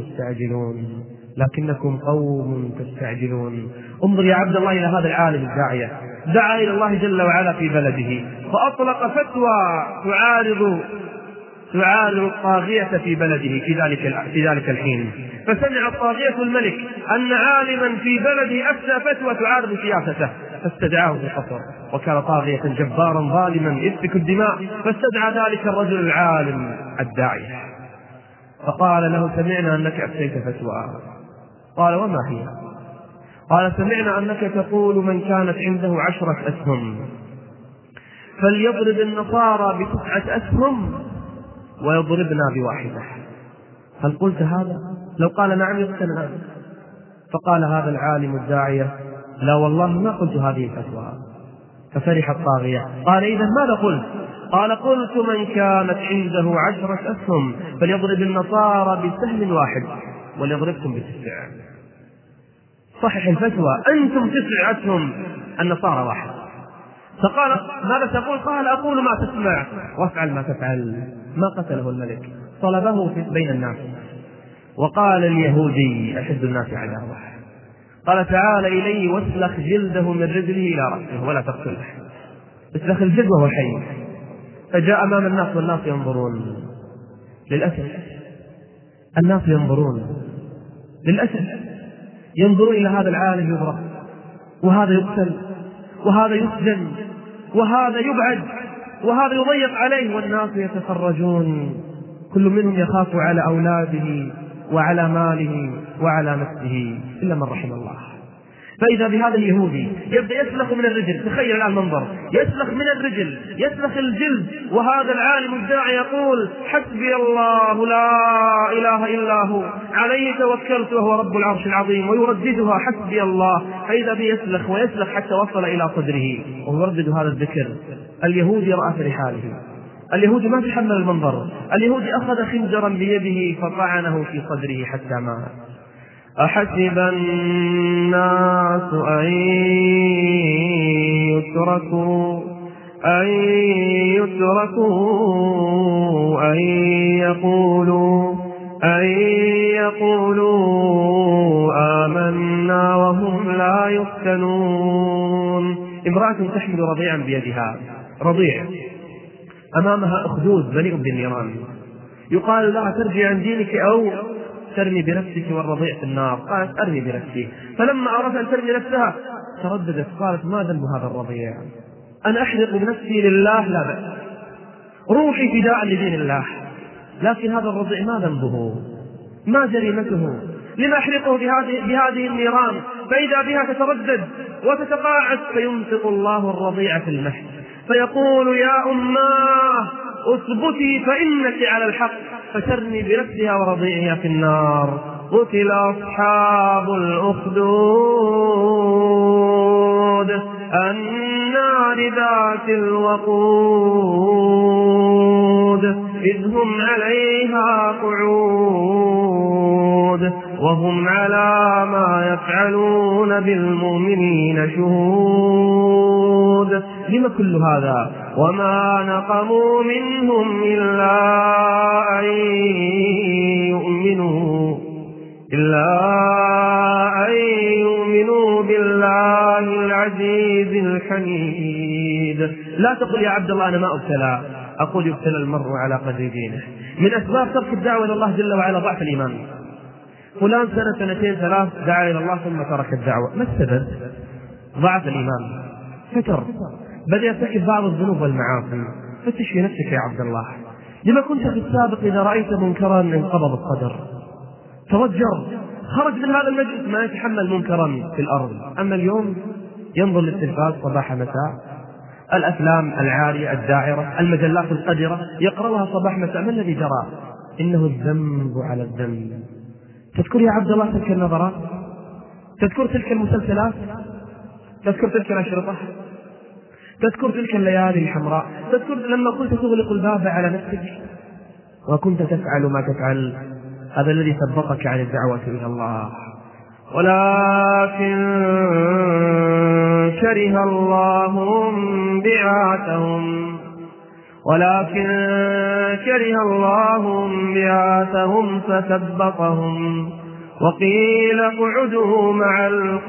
تستعجلون. انظر يا عبد الله إلى هذا العالم الداعية، دعا إلى الله جل وعلا في بلده، فأطلق فتوى تعارض الطاغية في بلده في ذلك الحين، فسمع الطاغية الملك أن عالما في بلده أفتى فتوى تعارض سياسته، فاستدعاه في القصر، وكان طاغية جبارا ظالما يسفك الدماء، فاستدعى ذلك الرجل العالم الداعية فقال له: سمعنا أنك أفتيت فتوى. قال: وما هي؟ قال: سمعنا أنك تقول من كانت عنده 10 أسهم فليضرب النصارى ب9 أسهم ويضربنا ب1. هل قلت هذا؟ لو قال نعم يقتل الآن. فقال هذا العالم الداعية: لا والله ما قلت هذه الفتوى. ففرح الطاغية، قال: إذا ماذا قلت؟ قال: قلت من كانت عنده 10 أسهم فليضرب النصارى بسهم واحد وليضربكم ب9. صحح الفتوى، أنتم 9 أسهم، النصارى 1. فقال ماذا تقول؟ قال أقول ما تسمع وافعل ما تفعل. ما قتله الملك، طلبه بين الناس وقال اليهودي أشد الناس عداوة، قال تعال إلي واسلخ جلده من رجله إلى رأسه ولا تقتله، اسلخ الجلد وهو حي. فجاء أمام الناس والناس ينظرون. للأسف الناس ينظرون، للأسف ينظرون إلى هذا العالم يضرب، وهذا يقتل، وهذا يسجن، وهذا يبعد، وهذا يضيق عليه، والناس يتفرجون، كل منهم يخاف على أولاده وعلى ماله وعلى نفسه إلا من رحم الله. فإذا بهذا اليهودي يبدأ يسلخ من الرجل، تخيل الآن المنظر، يسلخ من الرجل، يسلخ الجلد، وهذا العالم الداعي يقول حسبي الله لا إله إلا هو عليه توكلت وهو رب العرش العظيم، ويرددها حسبي الله. فإذا بيسلخ ويسلخ حتى وصل إلى صدره ويردد هذا الذكر. اليهودي رأى في رحاله، اليهودي ما تحمل المنظر، اليهودي أخذ خنجرا بيده فطعنه في صدره حتى مات. أحسب الناس أن يتركوا أن يقولوا آمنا وهم لا يفتنون. امرأة تحمل رضيعا بيدها، رضيع أمامها أخدود مليء بالنيران، يقال لها ترجع عن دينك أو ترمي بنفسك والرضيع في النار. قالت أرمي بنفسي، فلما أردت أن ترمي نفسها ترددت، قالت ما ذنب هذا الرضيع؟ أنا أحرق بنفسي لله لا بأس، روحي فداء لدين الله، لكن هذا الرضيع ما ذنبه؟ ما جريمته؟ لما أحرقه بهذه النيران؟ فإذا بها تتردد وتتقاعس، فينفق الله الرضيع في المحن فيقول يا أماه اثبتي فإنك على الحق، فترمي بنفسها ورضيعها في النار. قتل أصحاب الأخدود النار ذات الوقود إذ هم عليها قعود وهم على ما يفعلون بالمؤمنين شهود. لما كل هذا؟ وما نقموا منهم إلا أن يؤمنوا بالله العزيز الحميد. لا تقل يا عبد الله أنا ما أبتلى، أقول يبتلى المرء على قدر دينه. من أسباب ترك الدعوة إلى الله جل وعلا ضعف الإيمان. فلان سنة سنتين ثلاث دعا إلى الله ثم ترك الدعوة، ما السبب؟ ضعف الإيمان، فتر، بدأ يرتكب بعض الذنوب والمعاصي. فتش في نفسك يا عبد الله، لما كنت في السابق إذا رأيت منكرا انقبض الصدر، توجر، خرج من هذا المجلس ما يتحمل منكرا في الأرض. أما اليوم ينظر للتلفاز صباح مساء، الأفلام العارية الداعرة، المجلات القذرة يقرأها صباح مساء. ما الذي جرى؟ إنه الذنب على الذنب. تذكر يا عبد الله تلك النظرات؟ تذكر تلك المسلسلات؟ تذكر تلك الأشرطة؟ تذكر تلك الليالي الحمراء؟ تذكر لما كنت تغلق الباب على نفسك وكنت تفعل ما تفعل؟ هذا الذي ثبطك عن الدعوة إلى الله. ولكن كره الله بعاثهم فثبطهم وقيل اقعدوا مع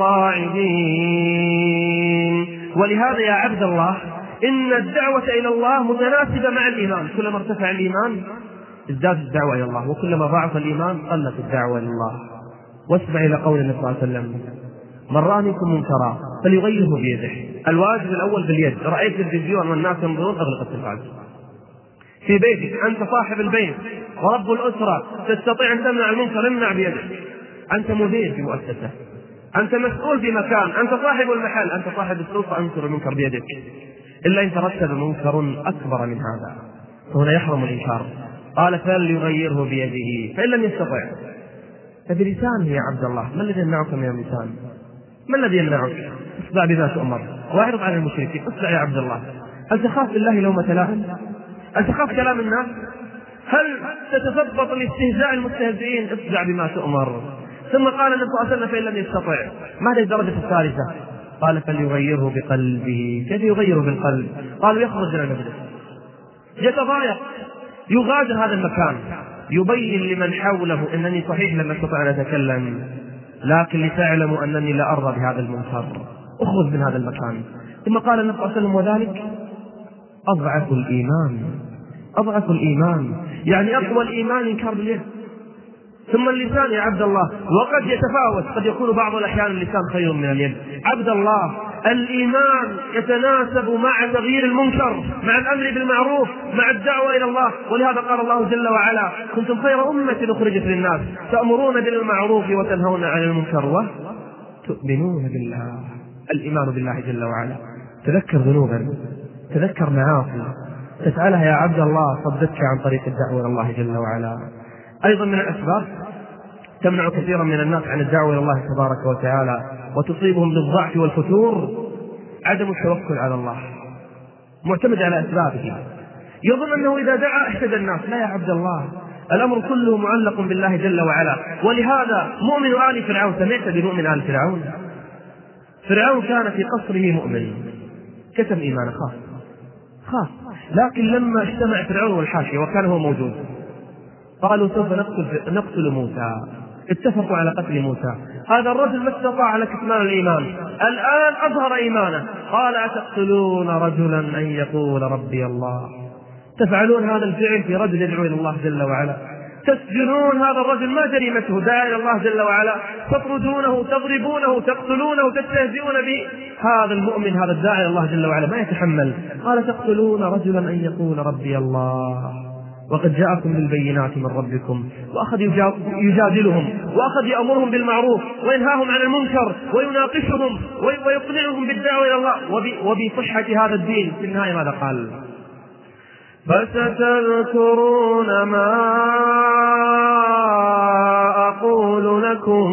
القاعدين. ولهذا يا عبد الله إن الدعوة إلى الله متناسبة مع الإيمان، كلما ارتفع الإيمان ازداد الدعوة إلى الله، وكلما ضعف الإيمان قلت الدعوة إلى الله. واسمع إلى قول النبي صلى الله عليه وسلم من رأى منكم منكرا فليغيره بيده. الواجب الأول باليد. رأيت التلفزيون والناس ينظرون أغلق التلفاز. في بيتك أنت صاحب البيت ورب الأسرة تستطيع أن تمنع المنكر، امنع بيدك. أنت مدير في مؤسسة، أنت مسؤول في مكان، أنت صاحب المحل، أنت صاحب السلطة، انكر المنكر بيدك. إلا إن ترتب منكر أكبر من هذا فهنا يحرم الإنكار. قال فليغيره بيده فإن لم يستطع فبلسانه. يا عبد الله ما الذي يمنعك من اللسان؟ ما الذي يمنعك؟ اصدع بما تؤمر واعرض عن المشركين. اصدع يا عبد الله. هل تخاف بالله لومة لائم؟ هل تخاف كلام الناس؟ هل تتثبط لاستهزاء المستهزئين؟ اصدع بما تؤمر. ثم قال النبي صلى الله عليه وسلم فإن لم يستطع. ما هذه الدرجة الثالثة؟ قال فليغيره بقلبه. كيف يغيره بالقلب؟ قالوا يخرج من المجلس، يتضايق، يغادر هذا المكان، يبين لمن حوله أنني صحيح لم أستطع أن أتكلم، لكن لتعلموا أنني لا أرضى بهذا المنكر، اخرج من هذا المكان. ثم قال النبي صلى الله عليه وسلم وذلك أضعف الإيمان. أضعف الإيمان يعني أقوى الإيمان إنكار باليد. ثم اللسان يا عبد الله، وقد يتفاوت، قد يكون بعض الأحيان اللسان خير من اليد. عبد الله، الإيمان يتناسب مع تغيير المنكر، مع الأمر بالمعروف، مع الدعوة إلى الله. ولهذا قال الله جل وعلا كنتم خير أمة أخرجت للناس تأمرون بالمعروف وتنهون عن المنكر وتؤمنون بالله. الإيمان بالله جل وعلا. تذكر ذنوبا، تذكر معاصي تفعلها يا عبد الله صدتك عن طريق الدعوة إلى الله جل وعلا. أيضا من الأسباب تمنع كثيرا من الناس عن الدعوة إلى الله تبارك وتعالى وتصيبهم بالضعف والفتور عدم التوكل على الله، معتمد على أسبابه، يظن أنه إذا دعا اهتدى الناس. لا يا عبد الله، الأمر كله معلق بالله جل وعلا. ولهذا مؤمن آل فرعون، سمعت بمؤمن آل فرعون؟ فرعون كان في قصره مؤمن، كتم إيمانه، خاف، لكن لما اجتمع فرعون والحاشية وكان هو موجود قالوا سوف نقتل موسى، اتفقوا على قتل موسى. هذا الرجل ما استطاع على كتمان الإيمان، الآن أظهر إيمانه. قال أتقتلون رجلا أن يقول ربي الله؟ تفعلون هذا الفعل في رجل يدعو إلى الله جل وعلا، تسجنون هذا الرجل ما جريمته، داعي إلى الله جل وعلا، تطردونه، تضربونه، تقتلونه، تستهزئون به. هذا المؤمن، هذا الداعي إلى الله جل وعلا ما يتحمل. قال تقتلون رجلا أن يقول ربي الله وقد جاءكم بالبينات من ربكم. وأخذ يجادلهم، وأخذ يأمرهم بالمعروف وينهاهم عن المنكر ويناقشهم ويقنعهم بالدعوة إلى الله وبصحة هذا الدين. في النهاية ماذا قال؟ فستذكرون ما أقول لكم،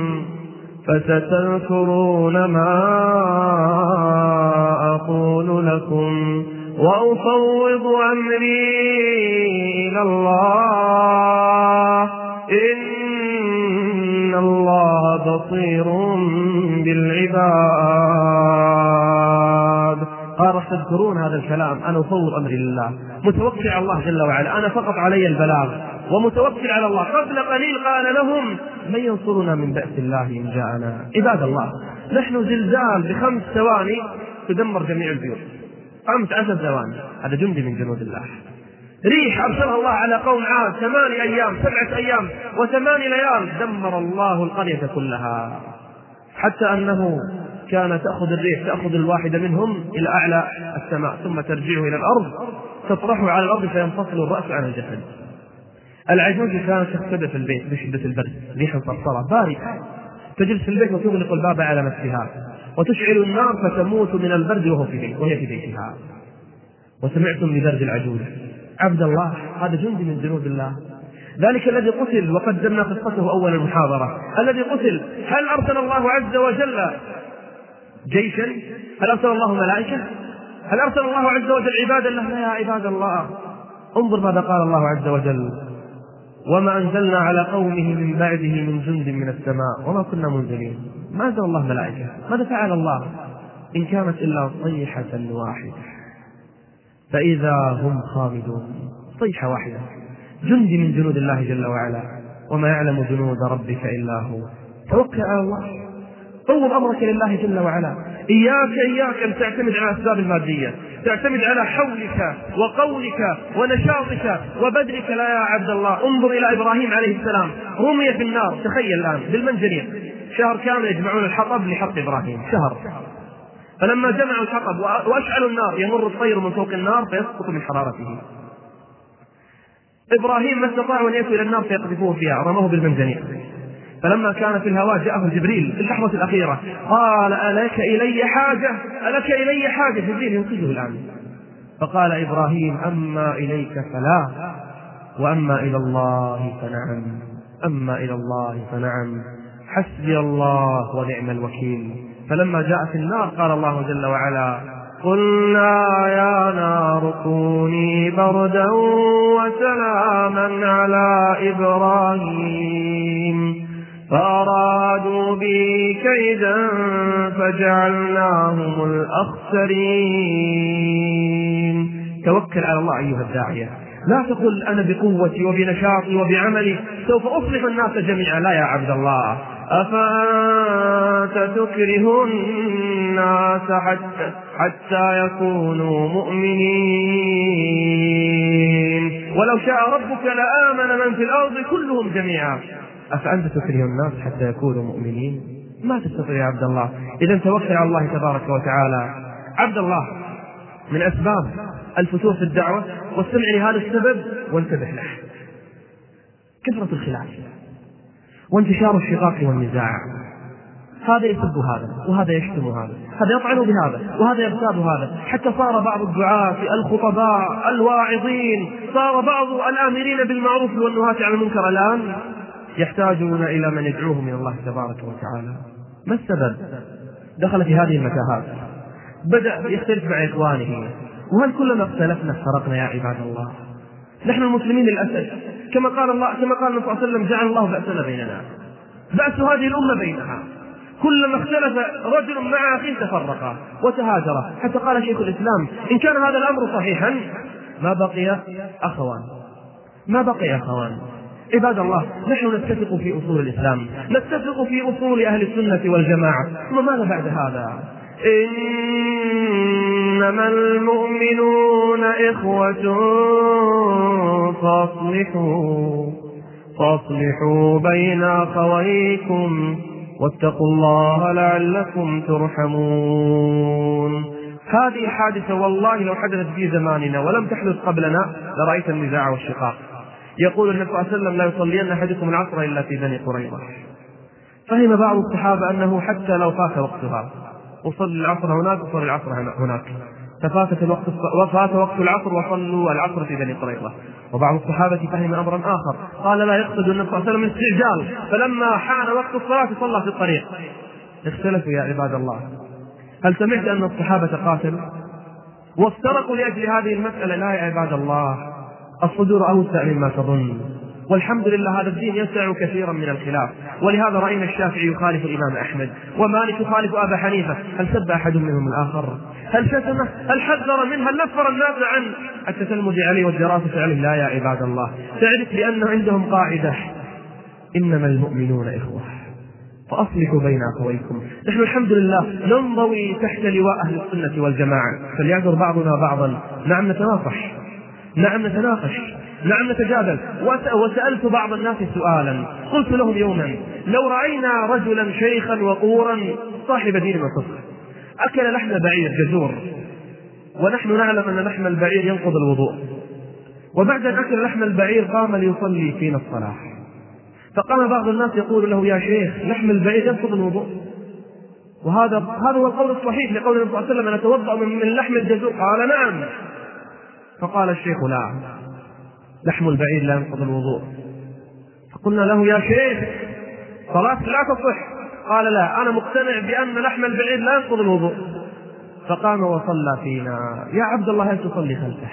فستذكرون ما أقول لكم وأفوض أمري إلى الله، إن الله بصير بالعباد. قال تذكرون هذا الكلام، أنا أفوض أمري لله، متوكل على الله جل وعلا، أنا فقط علي البلاغ ومتوكل على الله. قبل قليل قال لهم من ينصرنا من بأس الله إن جاءنا. عباد الله، نحن زلزال ب5 ثواني تدمر جميع البيوت، 15 ثواني، هذا جندي من جنود الله. ريح أرسلها الله على قوم عاد 8 أيام 7 أيام و8 ليال، دمر الله القرية كلها، حتى أنه كان تأخذ الريح تأخذ الواحد منهم إلى أعلى السماء ثم ترجعه إلى الأرض، تطرحه على الأرض فينفصل الرأس عن الجسد. العجوز كانت تختبئ في البيت بشدة البرد، ريح صرصرة باردة، تجلس في البيت وتغلق الباب على نفسها وتشعل النار فتموت من البرد وهي في بيتها. وسمعتم ببرد العجوز. عبد الله، هذا جندي من جنود الله، ذلك الذي قتل وقدمنا قصته أول المحاضرة، الذي قتل. هل أرسل الله عز وجل جيشا؟ هل أرسل الله ملائكة؟ هل أرسل الله عز وجل عبادا له؟ لا يا عباد الله، انظر ماذا قال الله عز وجل: وما أنزلنا على قومه من بعده من جند من السماء وما كنا منزلين. ما أنزل الله ملائكة، ماذا فعل الله؟ إن كانت إلا صيحة واحدة فإذا هم خامدون. صيحة واحدة، جندي من جنود الله جل وعلا، وما يعلم جنود ربك إلا هو. توكل على الله، طور أمرك لله جل وعلا. إياك أن تعتمد على الأسباب المادية، تعتمد على حولك وقولك ونشاطك وبدرك. لا يا عبد الله، انظر إلى إبراهيم عليه السلام، رمي في النار، تخيل الآن بالمنجنيق، شهر كامل يجمعون الحطب لحرق إبراهيم، شهر. فلما جمعوا الحطب وأشعلوا النار يمر الطير من فوق النار فيسقط من حرارته. إبراهيم ما استطاعوا أن يأتوا إلى النار فيقذفوه فيها، رموه بالمنجنيق. فلما كان في الهواء جاءه جبريل في اللحظة الأخيرة قال: ألك إلي حاجة؟ جبريل ينقذه الآن. فقال إبراهيم: أما إليك فلا، وأما إلى الله فنعم، حسبي الله ونعم الوكيل. فلما جاء في النار قال الله جل وعلا: قلنا يا نار كوني بردا وسلاما على إبراهيم فأرادوا بي كيدا فجعلناهم الأخسرين. توكل على الله أيها الداعية، لا تقل أنا بقوتي وبنشاطي وبعملي سوف أصلح الناس جميعا، لا يا عبد الله. أفأنت تكره الناس حتى يكونوا مؤمنين ولو شاء ربك لآمن من في الأرض كلهم جميعا. أفأنت تكره الناس حتى يكونوا مؤمنين؟ ما تستطيع يا عبد الله. إذا توكل على الله تبارك وتعالى. عبد الله، من أسباب الفتور في الدعوة، واستمع لهذا السبب وانتبه له، كثرة الخلاف وانتشار الشقاق والنزاع. هذا يسب هذا، وهذا يشتم هذا، هذا يطعن بهذا، وهذا يغتاب هذا، حتى صار بعض الدعاة الخطباء الواعظين، صار بعض الآمرين بالمعروف والنهاة عن المنكر الآن يحتاجون إلى من يدعوهم إلى الله تبارك وتعالى. ما السبب؟ دخل في هذه المتاهات، بدأ يختلف مع إخوانه. وهل كلما اختلفنا افترقنا يا عباد الله؟ نحن المسلمين للأسف كما قال النبي صلى الله عليه وسلم جعل الله بأسنا بيننا، بأس هذه الأمة بينها. كلما اختلف رجل مع أخيه تفرقا وتهاجرا، حتى قال شيخ الإسلام إن كان هذا الأمر صحيحا ما بقي أخوان. عباد الله، نحن نتفق في أصول الإسلام، نتفق في أصول أهل السنة والجماعة، ثم ماذا بعد هذا؟ إنما المؤمنون إخوة فاصلحوا بين أخويكم واتقوا الله لعلكم ترحمون. هذه حادثة والله لو حدثت في زماننا ولم تحدث قبلنا لرأيت النزاع والشقاق. يقول النبي صلى الله عليه وسلم لا يصلين أحدكم العصر إلا في بني قريظة. فهم بعض الصحابة أنه حتى لو فات وقتها وصلي العصر هناك وصلي العصر هناك، ففات وقت العصر وصلوا العصر في بني قريظة. وبعض الصحابة فهم أمرا آخر، قال لا يقصد النبي صلى الله عليه وسلم استعجال، فلما حان وقت الصلاة صلى في الطريق. اختلفوا يا عباد الله. هل سمعت أن الصحابة قاتلوا وافترقوا لأجل هذه المسألة؟ لا يا عباد الله، الصدور أوسع مما تظن، والحمد لله هذا الدين يسع كثيرا من الخلاف. ولهذا رأينا الشافعي يخالف الإمام أحمد، ومالك يخالف أبا حنيفة. هل سب أحد منهم الآخر؟ هل شتمه؟ هل حذر منه؟ هل نفر الناس عن التتلمذ عليه والدراسة عليه؟ لا يا عباد الله. تعرف بأن عندهم قاعدة إنما المؤمنون إخوة فأصلحوا بين أخويكم. نحن الحمد لله ننضوي تحت لواء أهل السنة والجماعة، فليعذر بعضنا بعضا. نعم نتناقش، نعم نتناقش، نعم نتجادل. وسألت بعض الناس سؤالا، قلت لهم يوما لو رأينا رجلا شيخا وقورا صاحب دين وفقه أكل لحم بعير جزور، ونحن نعلم أن لحم البعير ينقض الوضوء، وبعد أن أكل لحم البعير قام ليصلي فينا الصلاة، فقام بعض الناس يقول له يا شيخ لحم البعير ينقض الوضوء، وهذا هو القول الصحيح لقول النبي صلى الله عليه وسلم أن نتوضأ من لحم الجزور. قال نعم. فقال الشيخ لا، لحم البعير لا ينقض الوضوء. فقلنا له يا شيخ صلاتك لا تصح. قال لا، أنا مقتنع بأن لحم البعير لا ينقض الوضوء. فقام وصلى فينا. يا عبد الله هل تصلي خلفه؟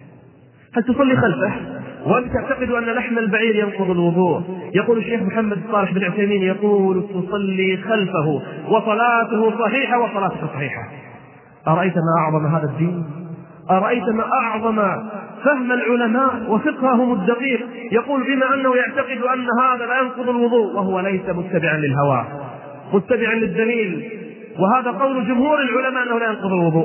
هل تصلي خلفه وأنت تعتقد أن لحم البعير ينقض الوضوء؟ يقول الشيخ محمد صالح بن عثيمين يقول تصلي خلفه وصلاته صحيحة وصلاته صحيحة. أرأيت ما أعظم هذا الدين؟ أرأيت ما أعظم فهم العلماء وفقههم الدقيق؟ يقول بما أنه يعتقد أن هذا لا ينقض الوضوء وهو ليس متبعا للهوى، متبعا للدليل، وهذا قول جمهور العلماء أنه لا ينقض الوضوء،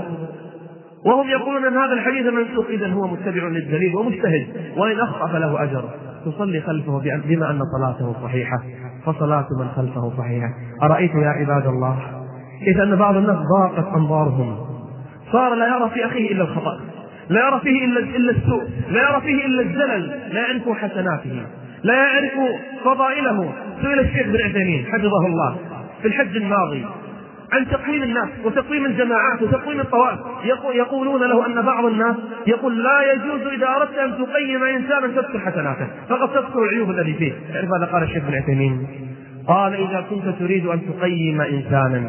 وهم يقولون أن هذا الحديث منسوخ، إذن هو متبع للدليل ومجتهد، وإن أخطأ فله أجر. تصلي خلفه بما أن صلاته صحيحة، فصلاة من خلفه صحيحة. أرأيت يا عباد الله كيف أن بعض الناس ضاقت أنظارهم، صار لا يرى في أخيه إلا الخطأ، لا يرى فيه إلا السوء، لا يرى فيه إلا الزلل، لا يعرف حسناته، لا يعرف فضائله. سئل الشيخ بن عثيمين حفظه الله في الحج الماضي عن تقييم الناس وتقييم الجماعات وتقييم الطوائف، يقولون له أن بعض الناس يقول لا يجوز إذا أردت أن تقيم إنسانا تذكر حسناته فقد تذكر العيوب الذي فيه. تعرف هذا قال الشيخ بن عثيمين؟ قال إذا كنت تريد أن تقيم إنسانا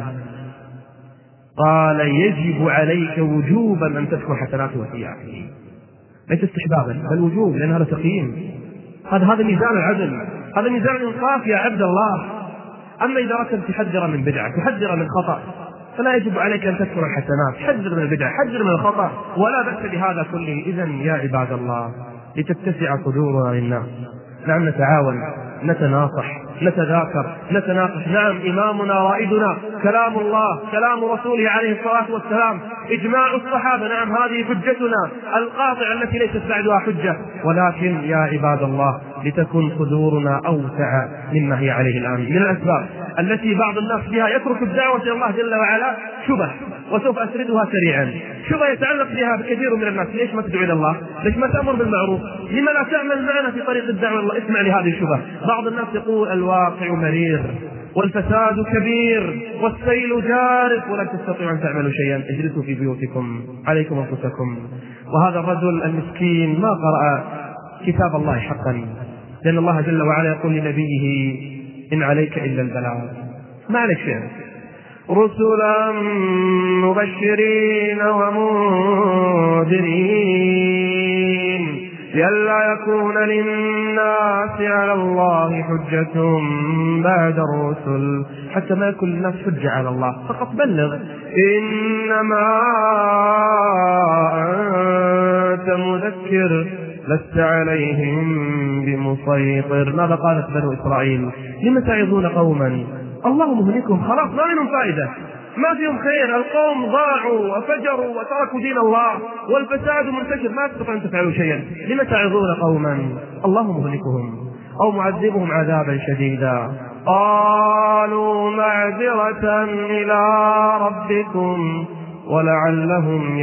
قال يجب عليك وجوبا أن تذكر حسناته وسيئاته، ليس استحبابا بل وجوب، لأن هذا تقييم، هذا ميزان العدل، هذا ميزان الإنصاف يا عبد الله. أما إذا أردت أن تحذر من بدعة، تحذر من خطأ، فلا يجب عليك أن تذكر الحسنات، حذر من البدع، حذر من الخطأ، ولا بأس بهذا كله. إذن يا عباد الله، لتتسع صدورنا للناس، نعم نتعاون، نتناصح، نتذاكر، نتناقش. نعم إمامنا رائدنا كلام الله، كلام رسوله عليه الصلاة والسلام، إجماع الصحابة، نعم هذه حجتنا القاطعة التي ليست بعدها حجة. ولكن يا عباد الله، لتكن صدورنا أوسع مما هي عليه الآن. من الأسباب التي بعض الناس بها يترك الدعوة إلى الله جل وعلا شبه، وسوف أسردها سريعا. شبه يتعلق بها بكثير من الناس: ليش ما تدعو إلى الله؟ ليش ما تأمر بالمعروف؟ لما لا تعمل معنا في طريق الدعوة إلى الله؟ اسمع لهذه الشبه. بعض الناس يقول: الواقع مرير، والفساد كبير، والسيل جارف، ولن تستطيعوا أن تعملوا شيئا، اجلسوا في بيوتكم، عليكم أنفسكم. وهذا الرجل المسكين ما قرأ كتاب الله حقا، لأن الله جل وعلا يقول لنبيه: إن عليك إلا البلاغ، ما عليك شيء. رسلا مبشرين ومنذرين لئلا يكون للناس على الله حجة بعد الرسل. حتى ما يكون للناس حجة على الله، فقط بلغ. إنما أنت مذكر لست عليهم بمسيطر. ماذا قالت بنو إسرائيل؟ لم تعظون قوما الله مهلكهم، خلاص ما منهم فائدة، ما فيهم خير، القوم ضاعوا وفجروا وتركوا دين الله والفساد منتشر، ما تستطيعون أن تفعلوا شيئا. لم تعظون قوما الله مهلكهم أو معذبهم عذابا شديدا؟ قالوا معذرة إلى ربكم ولعلهم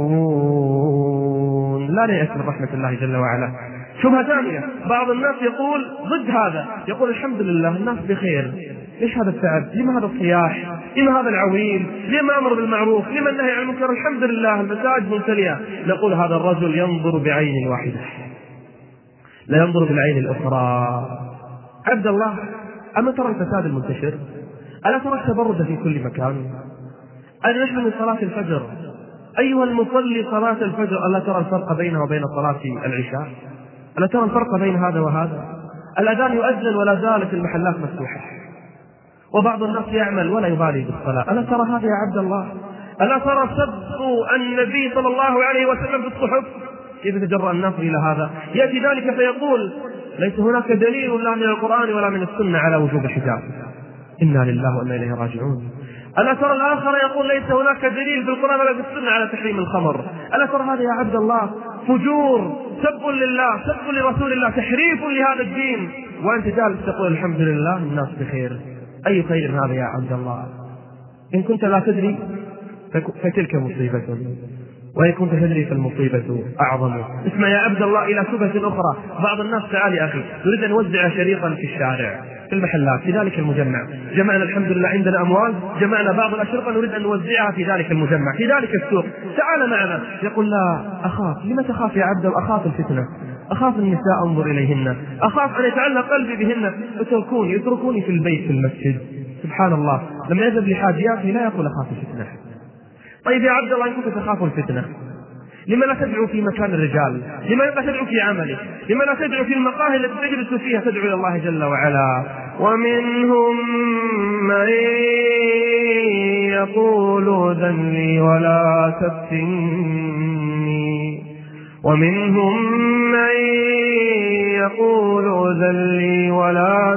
يتقون. لا نيأس من رحمة الله جل وعلا. شبهة ثانية: بعض الناس يقول ضد هذا، يقول: الحمد لله الناس بخير، ليش هذا التعب؟ لما هذا الصياح؟ لما هذا العويل؟ لما أمر بالمعروف؟ لما النهي عن المنكر؟ الحمد لله المساجد ممتلئة. نقول: هذا الرجل ينظر بعين واحدة، لا ينظر بالعين الأخرى. عبد الله، أما ترى الفساد المنتشر؟ ألا ترى التبرد في كل مكان؟ ألا نحن من صلاة الفجر، أيها المصلي صلاة الفجر، ألا ترى الفرق بينه وبين صلاة العشاء؟ ألا ترى الفرق بين هذا وهذا؟ الأذان يؤذن ولا زالت المحلات مفتوحة، وبعض الناس يعمل ولا يبالي بالصلاة. ألا ترى هذا يا عبد الله؟ ألا ترى سب النبي صلى الله عليه وسلم في الصحف؟ كيف يتجرأ الناس إلى هذا؟ يأتي ذلك فيقول: ليس هناك دليل لا من القرآن ولا من السنة على وجوب الحجاب. إنا لله وإنا إليه راجعون. ألا ترى الآخر يقول: ليس هناك دليل في القرآن ولا في السنة على تحريم الخمر. ألا ترى هذا يا عبد الله؟ فجور، سب لله، سب لرسول الله، تحريف لهذا الدين، وأنت جالس تقول: الحمد لله الناس بخير. أي خير هذا يا عبد الله؟ إن كنت لا تدري فتلك مصيبة، وإن كنت تدري فالمصيبة أعظم. اسمع يا عبد الله إلى شبهة أخرى. بعض الناس: تعال يا أخي، نريد أن نوزع شريطا في الشارع، في المحلات، في ذلك المجمع، جمعنا الحمد لله عندنا أموال، جمعنا بعض الأشرطة نريد أن نوزعها في ذلك المجمع، في ذلك السوق، تعال معنا. يقول: لا أخاف. لما تخاف يا عبد الله؟ أخاف الفتنة، أخاف النساء أنظر إليهن، أخاف أن يتعلق قلبي بهن يتركوني في البيت في المسجد. سبحان الله، لما يذهب لحاجياته لا يقول أخاف الفتنة. طيب يا عبد الله، إن كنت تخاف الفتنة، لما لا تدعو في مكان الرجال؟ لما لا تدعو في عملك؟ لما لا تدعو في المقاهي التي تجلس فيها تدعو إلى الله جل وعلا؟ ومنهم من يقول ذن لي ولا تفتني، ومنهم من يقول ذن لي ولا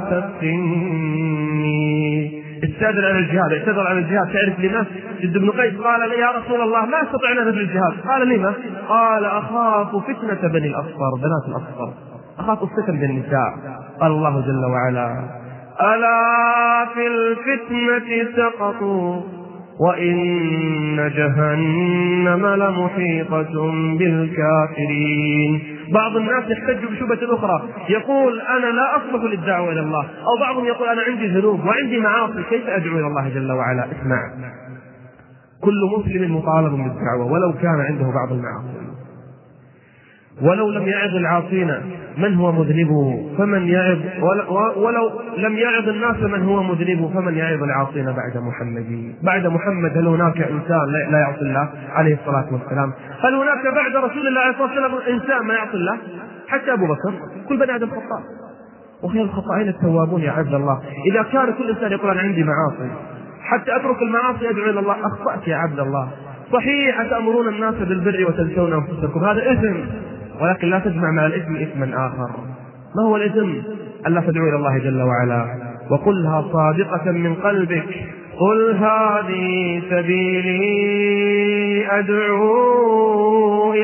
تفتني. استأذن عن الجهاد، اعتذر عن الجهاد. تعرف لما؟ جد بن قيس قال: يا رسول الله ما استطعنا نذهب للجهاد. قال: لما؟ قال: أخاف فتنة بني الأصفر، بنات الأصفر، أخاف الفتن بالنساء. قال الله جل وعلا: ألا في الفتنة سقطوا وإن جهنم لمحيطة بالكافرين. بعض الناس يحتج بشبهة أخرى، يقول: أنا لا أصلح للدعوة إلى الله، أو بعضهم يقول: أنا عندي ذنوب وعندي معاصي، كيف أدعو إلى الله جل وعلا؟ اسمع، كل مسلم مطالب بالدعوة ولو كان عنده بعض المعاصي، ولو لم يعظ العاصين من هو مذنب فمن يعظ، ولو لم يعظ الناس من هو مذنب فمن يعظ العاصين بعد محمد. بعد محمد هل هناك إنسان لا يعصي الله عليه الصلاة والسلام؟ هل هناك بعد رسول الله عليه الصلاة والسلام إنسان ما يعصي الله؟ حتى أبو بكر، كل بني آدم خطاء، وخير الخطائين التوابون يا عبد الله. إذا كان كل إنسان يقول أنا عندي معاصي حتى أترك المعاصي أدعو إلى الله، أخطأت يا عبد الله. صحيح أتأمرون الناس بالبر وتنسون أنفسكم، هذا إثم، ولكن لا تجمع مع الإثم إثما آخر. ما هو الإثم؟ ألا تدعو إلى الله جل وعلا وقلها صادقة من قلبك. قل هذه سبيلي أدعو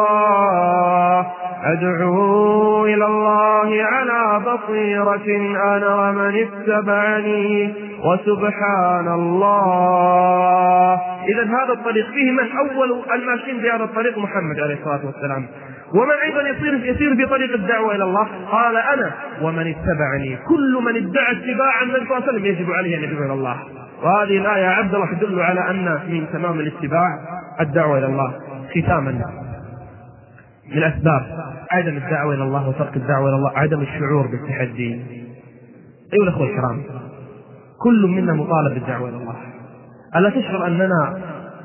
إلى الله على بصيرة أنا ومن اتبعني وسبحان الله. إذا هذا الطريق فيه من أول الماشين بهذا الطريق محمد عليه الصلاة والسلام، ومن أيضا يسير في طريق الدعوة إلى الله قال أنا ومن اتبعني. كل من ادعى اتباع النبي صلى الله عليه وسلم يجب عليه أن يدعو إلى الله. وهذه الآية يا عبد الله تدل على أن من تمام الاتباع الدعوة إلى الله. ختاما، من أسباب عدم الدعوة إلى الله وترك الدعوة إلى الله عدم الشعور بالتحدي. أيها الأخوة الكرام، كل منا مطالب بالدعوة إلى الله. ألا تشعر أننا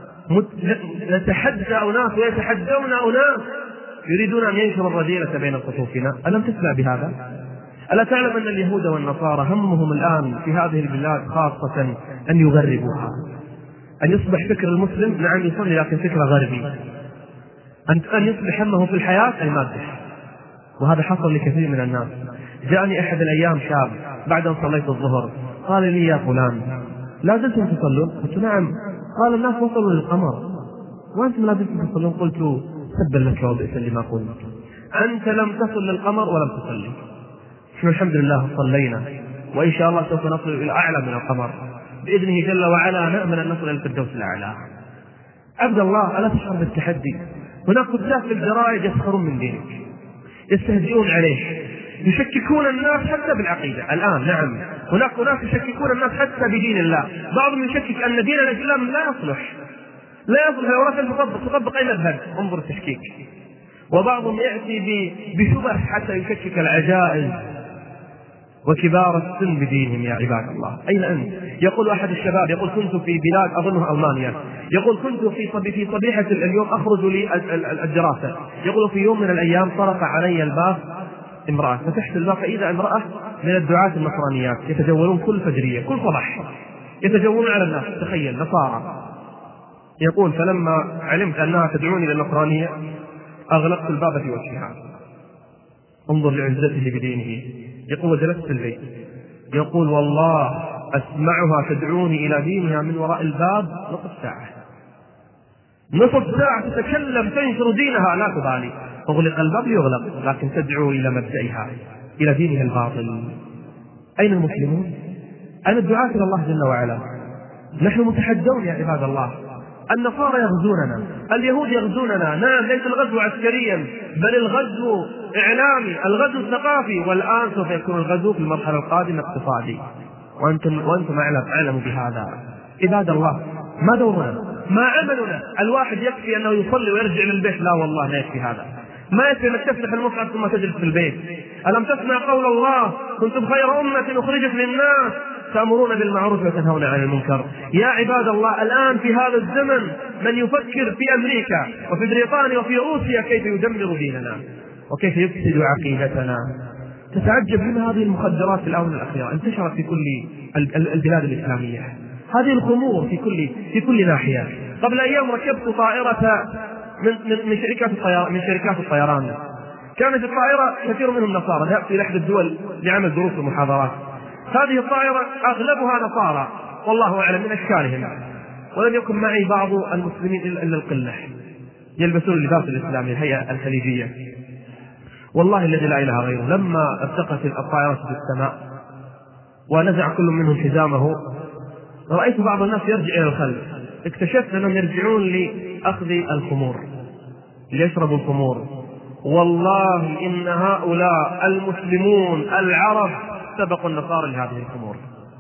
نتحدى أناس ويتحدون أناس يريدون أن ينشروا الرذيلة بين صفوفنا؟ ألم تسمع بهذا؟ ألا تعلم أن اليهود والنصارى همهم الآن في هذه البلاد خاصة أن يغربوها، أن يصبح فكر المسلم نعم يصلي لكن فكر غربي، أن يصبح همه في الحياة المادة. وهذا حصل لكثير من الناس. جاءني أحد الأيام شاب بعد أن صليت الظهر قال لي يا فلان لا زلتم تصلون؟ قلت نعم. قال الناس وصلوا للقمر وأنتم لا زلتم تصلون؟ قلت سبا لك وبئس لما قلت، أنت لم تصل للقمر ولم تصلي. الحمد لله صلينا، وإن شاء الله سوف نصل إلى أعلى من القمر بإذنه جل وعلا، نأمل أن نصل إلى الفردوس الأعلى. عبد الله، ألا تشعر بالتحدي؟ هناك كتاب في الجرائد يسخرون من دينك، يستهزئون عليه، يشككون الناس حتى بالعقيدة. الآن نعم هناك ناس يشككون الناس حتى بدين الله. بعضهم يشكك أن دين الإسلام لا يصلح لو رأت تطبق أي مذهب، انظر التشكيك. وبعضهم يأتي بشبه حتى يشكك العجائز وكبار السن بدينهم. يا عباد الله، أين أنت؟ يقول أحد الشباب، يقول كنت في بلاد أظنها ألمانيا، يقول كنت في صبيحة اليوم أخرج لي الدراسة، يقول في يوم من الأيام طرق علي الباب امرأة، فتحت الباب فإذا امرأة من الدعاة النصرانيات يتجولون كل فجرية كل صباح يتجولون على الناس، تخيل نصارى. يقول فلما علمت أنها تدعوني للنصرانية أغلقت الباب في وجهها. انظر لعزته بدينه. يقول وجلست في البيت، يقول والله أسمعها تدعوني إلى دينها من وراء الباب نصف ساعة تتكلم تنشر دينها لا تبالي، أغلق الباب ليغلق لكن تدعو إلى مبدئها إلى دينها الباطل. أين المسلمون؟ أين الدعاة إلى الله جل وعلا؟ نحن متحدون يا عباد الله. النصارى يغزوننا، اليهود يغزوننا، نعم ليس الغزو عسكريا بل الغزو إعلامي، الغزو الثقافي، والآن سوف يكون الغزو في المرحلة القادمة اقتصادي، وأنتم أعلموا بهذا. عباد الله، ما دورنا؟ ما عملنا؟ الواحد يكفي أنه يصلي ويرجع للبيت؟ لا والله لا يكفي هذا. ما يكفي أنك تفتح المصحف ثم تجلس في البيت. ألم تسمع قول الله كنتم خير أمة أخرجت للناس تأمرون بالمعروف وتنهون عن المنكر؟ يا عباد الله، الآن في هذا الزمن من يفكر في أمريكا وفي بريطانيا وفي روسيا كيف يدمر ديننا وكيف يفسد عقيدتنا. تتعجب من هذه المخدرات في الآونة الأخيرة انتشرت في كل البلاد الإسلامية، هذه الخمور في كل ناحية. قبل أيام ركبت طائرة من شركات الطيران، كانت الطائرة كثير منهم نصارى، ذهبت إلى إحدى الدول لعمل دروس ومحاضرات. هذه الطائرة أغلبها نصارى والله أعلم من أشكالهم، ولم يكن معي بعض المسلمين إلا القلة يلبسون اللباس الإسلامي الهيئة الخليجية. والله الذي لا إله غيره، لما ارتقت الطائرة في السماء ونزع كل منهم حزامه رأيت بعض الناس يرجع إلى الخلف، اكتشفت أنهم يرجعون لأخذ الخمور ليشربوا الخمور. والله إن هؤلاء المسلمون العرب سبقوا النصارى لهذه الخمور.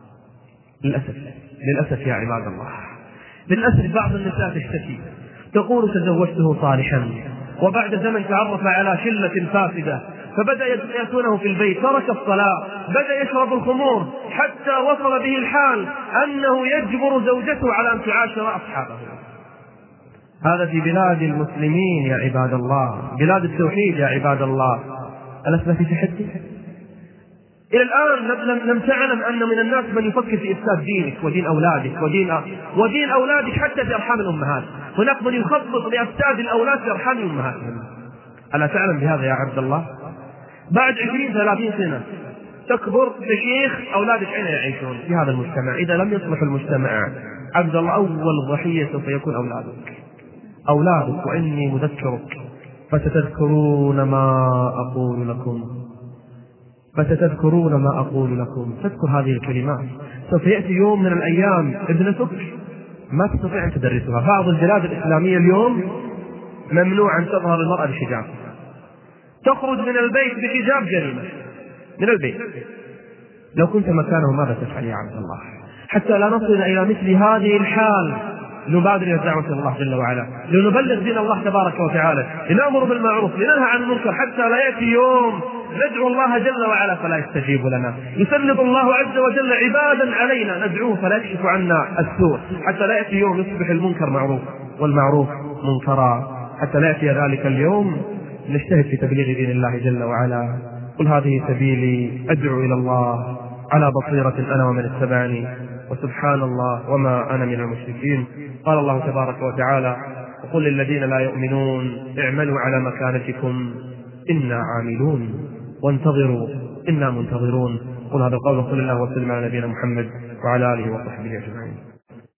للأسف يا عباد الله، للأسف بعض النساء تشتكي تقول تزوجته صالحا، وبعد زمن تعرف على شلة فاسدة فبدأ يأتونه في البيت، ترك الصلاة، بدأ يشرب الخمور، حتى وصل به الحال أنه يجبر زوجته على أن تعاشر أصحابه. هذا في بلاد المسلمين يا عباد الله، بلاد التوحيد يا عباد الله. ألسنا في تحدي؟ إلى الآن لم تعلم أن من الناس من يفكر في إفساد دينك ودين أولادك ودين أولادك حتى في أرحام الأمهات. هناك من يخطط لإفساد الأولاد في أرحام أمهاتهم. ألا تعلم بهذا يا عبد الله؟ بعد 20-30 سنة تكبر تشيخ، أولادك أين يعيشون؟ في هذا المجتمع. إذا لم يصلح المجتمع عبد الله أول ضحية سوف يكون أولادك. وإني مذكرك فستذكرون ما أقول لكم. تذكر هذه الكلمات. سوف يأتي يوم من الأيام ابنتك ما تستطيع أن تدرسها. بعض البلاد الإسلامية اليوم ممنوع أن تظهر المرأة بحجاب، تخرج من البيت بحجاب جريمة من البيت. لو كنت مكانه ماذا تفعل يا عبد الله؟ حتى لا نصل إلى مثل هذه الحال نبادر إلى دعوة الله جل وعلا، لنبلغ دين الله تبارك وتعالى، لنأمر بالمعروف، لننهى عن المنكر، حتى لا يأتي يوم ندعو الله جل وعلا فلا يستجيب لنا، يسلط الله عز وجل عبادا علينا ندعوه فلا يكشف عنا السوء، حتى لا يأتي يوم يصبح المنكر معروف والمعروف منكرا، حتى لا يأتي ذلك اليوم نجتهد في تبليغ دين الله جل وعلا. قل هذه سبيلي أدعو إلى الله على بصيرة أنا ومن اتبعني، وسبحان الله وما أنا من المشركين. قال الله تبارك وتعالى: وقل للذين لا يؤمنون اعملوا على مكانتكم إنا عاملون وانتظروا إنا منتظرون. قل هذا القول وصلى الله وسلم على نبينا محمد وعلى آله وصحبه أجمعين.